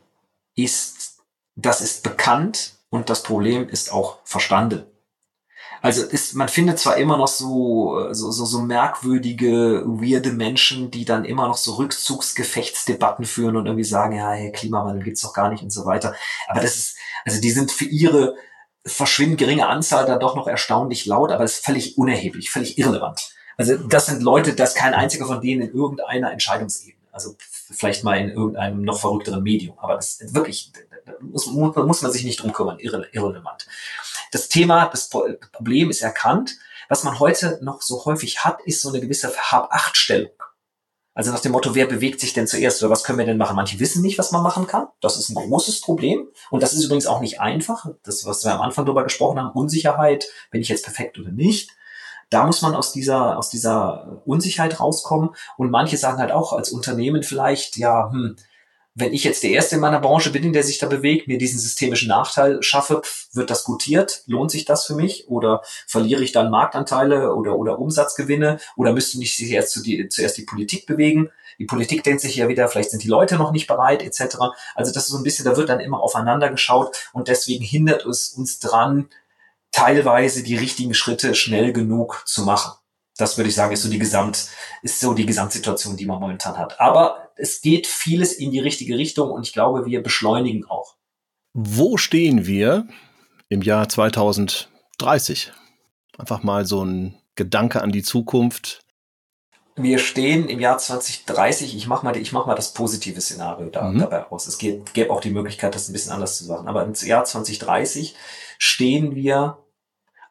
das ist bekannt und das Problem ist auch verstanden. Also man findet zwar immer noch so merkwürdige, weirde Menschen, die dann immer noch so Rückzugsgefechtsdebatten führen und irgendwie sagen, ja, hey, Klimawandel gibt's doch gar nicht und so weiter. Aber also die sind für ihre verschwindend geringe Anzahl dann doch noch erstaunlich laut, aber es ist völlig unerheblich, völlig irrelevant. Also das sind Leute, das ist kein einziger von denen in irgendeiner Entscheidungsebene. Also vielleicht mal in irgendeinem noch verrückteren Medium, aber das ist wirklich, muss man sich nicht drum kümmern, irrelevant. Das Problem ist erkannt. Was man heute noch so häufig hat, ist so eine gewisse Hab-Acht-Stellung. Also nach dem Motto, wer bewegt sich denn zuerst oder was können wir denn machen? Manche wissen nicht, was man machen kann. Das ist ein großes Problem. Und das ist übrigens auch nicht einfach. Das, was wir am Anfang darüber gesprochen haben, Unsicherheit, bin ich jetzt perfekt oder nicht. Da muss man aus dieser Unsicherheit rauskommen. Und manche sagen halt auch als Unternehmen vielleicht, ja, wenn ich jetzt der Erste in meiner Branche bin, der sich da bewegt, mir diesen systemischen Nachteil schaffe, wird das gutiert? Lohnt sich das für mich? Oder verliere ich dann Marktanteile oder Umsatzgewinne? Oder müsste nicht sich zuerst die Politik bewegen? Die Politik denkt sich ja wieder, vielleicht sind die Leute noch nicht bereit, etc. Also das ist so ein bisschen, da wird dann immer aufeinander geschaut und deswegen hindert es uns dran, teilweise die richtigen Schritte schnell genug zu machen. Das würde ich sagen, ist so die Gesamtsituation, die man momentan hat. Aber es geht vieles in die richtige Richtung und ich glaube, wir beschleunigen auch. Wo stehen wir im Jahr 2030? Einfach mal so ein Gedanke an die Zukunft. Wir stehen im Jahr 2030, ich mach mal das positive Szenario dabei aus. Es gäbe auch die Möglichkeit, das ein bisschen anders zu machen. Aber im Jahr 2030 stehen wir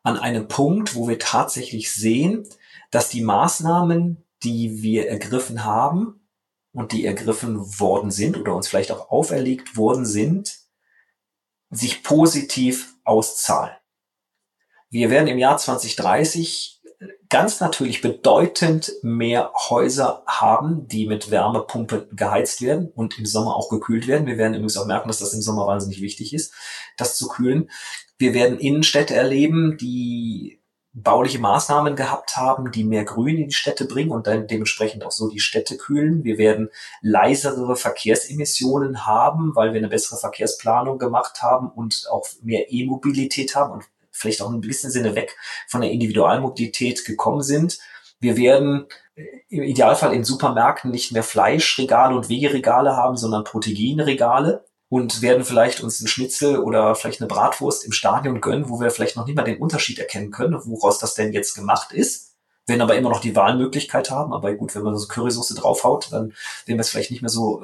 an einem Punkt, wo wir tatsächlich sehen, dass die Maßnahmen, die wir ergriffen haben und die ergriffen worden sind oder uns vielleicht auch auferlegt worden sind, sich positiv auszahlen. Wir werden im Jahr 2030 ganz natürlich bedeutend mehr Häuser haben, die mit Wärmepumpe geheizt werden und im Sommer auch gekühlt werden. Wir werden übrigens auch merken, dass das im Sommer wahnsinnig wichtig ist, das zu kühlen. Wir werden Innenstädte erleben, die bauliche Maßnahmen gehabt haben, die mehr Grün in die Städte bringen und dann dementsprechend auch so die Städte kühlen. Wir werden leisere Verkehrsemissionen haben, weil wir eine bessere Verkehrsplanung gemacht haben und auch mehr E-Mobilität haben und vielleicht auch in einem gewissen Sinne weg von der Individualmobilität gekommen sind. Wir werden im Idealfall in Supermärkten nicht mehr Fleischregale und Wegeregale haben, sondern Proteinregale. Und werden vielleicht uns einen Schnitzel oder vielleicht eine Bratwurst im Stadion gönnen, wo wir vielleicht noch nicht mal den Unterschied erkennen können, woraus das denn jetzt gemacht ist. Werden aber immer noch die Wahlmöglichkeit haben. Aber gut, wenn man so Currysoße draufhaut, dann werden wir es vielleicht nicht mehr so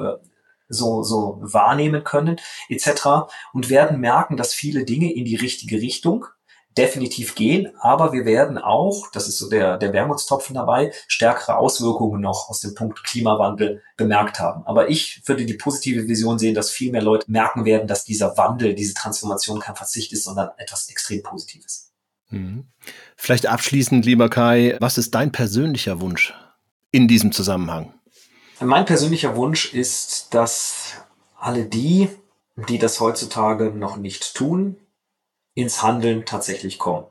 wahrnehmen können, etc. Und werden merken, dass viele Dinge in die richtige Richtung definitiv gehen, aber wir werden auch, das ist so der Wermutstropfen dabei, stärkere Auswirkungen noch aus dem Punkt Klimawandel bemerkt haben. Aber ich würde die positive Vision sehen, dass viel mehr Leute merken werden, dass dieser Wandel, diese Transformation kein Verzicht ist, sondern etwas extrem Positives. Vielleicht abschließend, lieber Kai, was ist dein persönlicher Wunsch in diesem Zusammenhang? Mein persönlicher Wunsch ist, dass alle die das heutzutage noch nicht tun, ins Handeln tatsächlich kommen.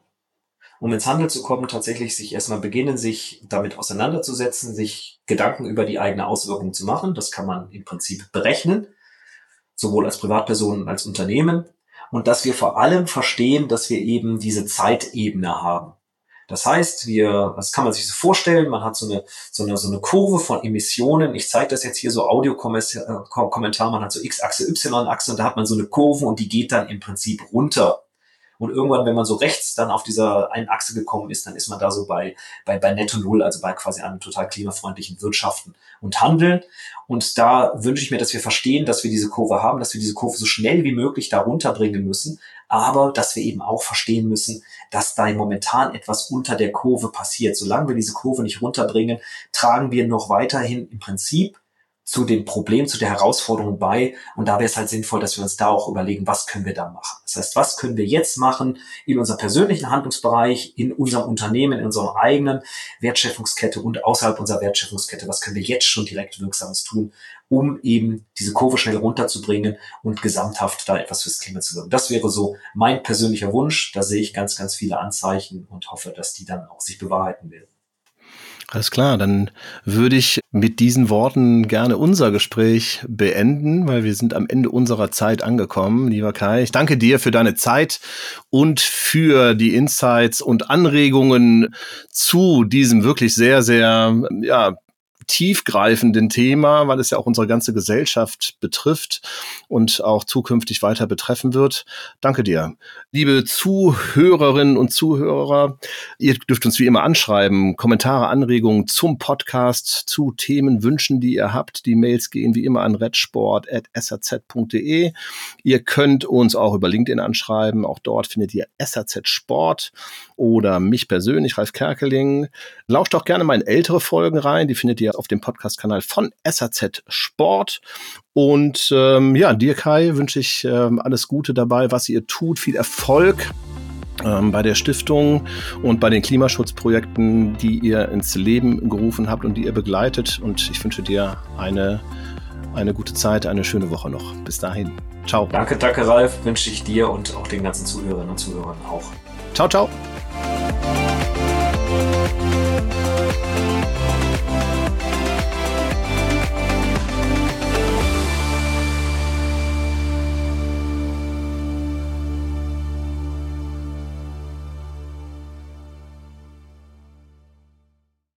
Um ins Handeln zu kommen, tatsächlich sich erstmal beginnen, sich damit auseinanderzusetzen, sich Gedanken über die eigene Auswirkung zu machen. Das kann man im Prinzip berechnen, sowohl als Privatperson als Unternehmen. Und dass wir vor allem verstehen, dass wir eben diese Zeitebene haben. Das heißt, das kann man sich so vorstellen, man hat so eine Kurve von Emissionen. Ich zeige das jetzt hier so Audiokommentar, man hat so X-Achse, Y-Achse und da hat man so eine Kurve und die geht dann im Prinzip runter. Und irgendwann, wenn man so rechts dann auf dieser einen Achse gekommen ist, dann ist man da so bei Netto Null, also bei quasi einem total klimafreundlichen Wirtschaften und Handeln. Und da wünsche ich mir, dass wir verstehen, dass wir diese Kurve haben, dass wir diese Kurve so schnell wie möglich da runterbringen müssen, aber dass wir eben auch verstehen müssen, dass da momentan etwas unter der Kurve passiert. Solange wir diese Kurve nicht runterbringen, tragen wir noch weiterhin im Prinzip zu dem Problem, zu der Herausforderung bei. Und da wäre es halt sinnvoll, dass wir uns da auch überlegen, was können wir da machen. Das heißt, was können wir jetzt machen in unserem persönlichen Handlungsbereich, in unserem Unternehmen, in unserer eigenen Wertschöpfungskette und außerhalb unserer Wertschöpfungskette, was können wir jetzt schon direkt Wirksames tun, um eben diese Kurve schnell runterzubringen und gesamthaft da etwas fürs Klima zu wirken. Das wäre so mein persönlicher Wunsch. Da sehe ich ganz, ganz viele Anzeichen und hoffe, dass die dann auch sich bewahrheiten werden. Alles klar, dann würde ich mit diesen Worten gerne unser Gespräch beenden, weil wir sind am Ende unserer Zeit angekommen. Lieber Kai, ich danke dir für deine Zeit und für die Insights und Anregungen zu diesem wirklich sehr, sehr, tiefgreifenden Thema, weil es ja auch unsere ganze Gesellschaft betrifft und auch zukünftig weiter betreffen wird. Danke dir. Liebe Zuhörerinnen und Zuhörer, ihr dürft uns wie immer anschreiben, Kommentare, Anregungen zum Podcast, zu Themen, Wünschen, die ihr habt. Die Mails gehen wie immer an redsport@saz.de. Ihr könnt uns auch über LinkedIn anschreiben. Auch dort findet ihr SAZ Sport oder mich persönlich, Ralf Kerkeling. Lauscht auch gerne mal in ältere Folgen rein. Die findet ihr auf dem Podcast-Kanal von SAZ Sport. Und dir, Kai, wünsche ich alles Gute dabei, was ihr tut. Viel Erfolg bei der Stiftung und bei den Klimaschutzprojekten, die ihr ins Leben gerufen habt und die ihr begleitet. Und ich wünsche dir eine gute Zeit, eine schöne Woche noch. Bis dahin. Ciao. Danke, Ralf. Wünsche ich dir und auch den ganzen Zuhörerinnen und Zuhörern auch. Ciao, ciao.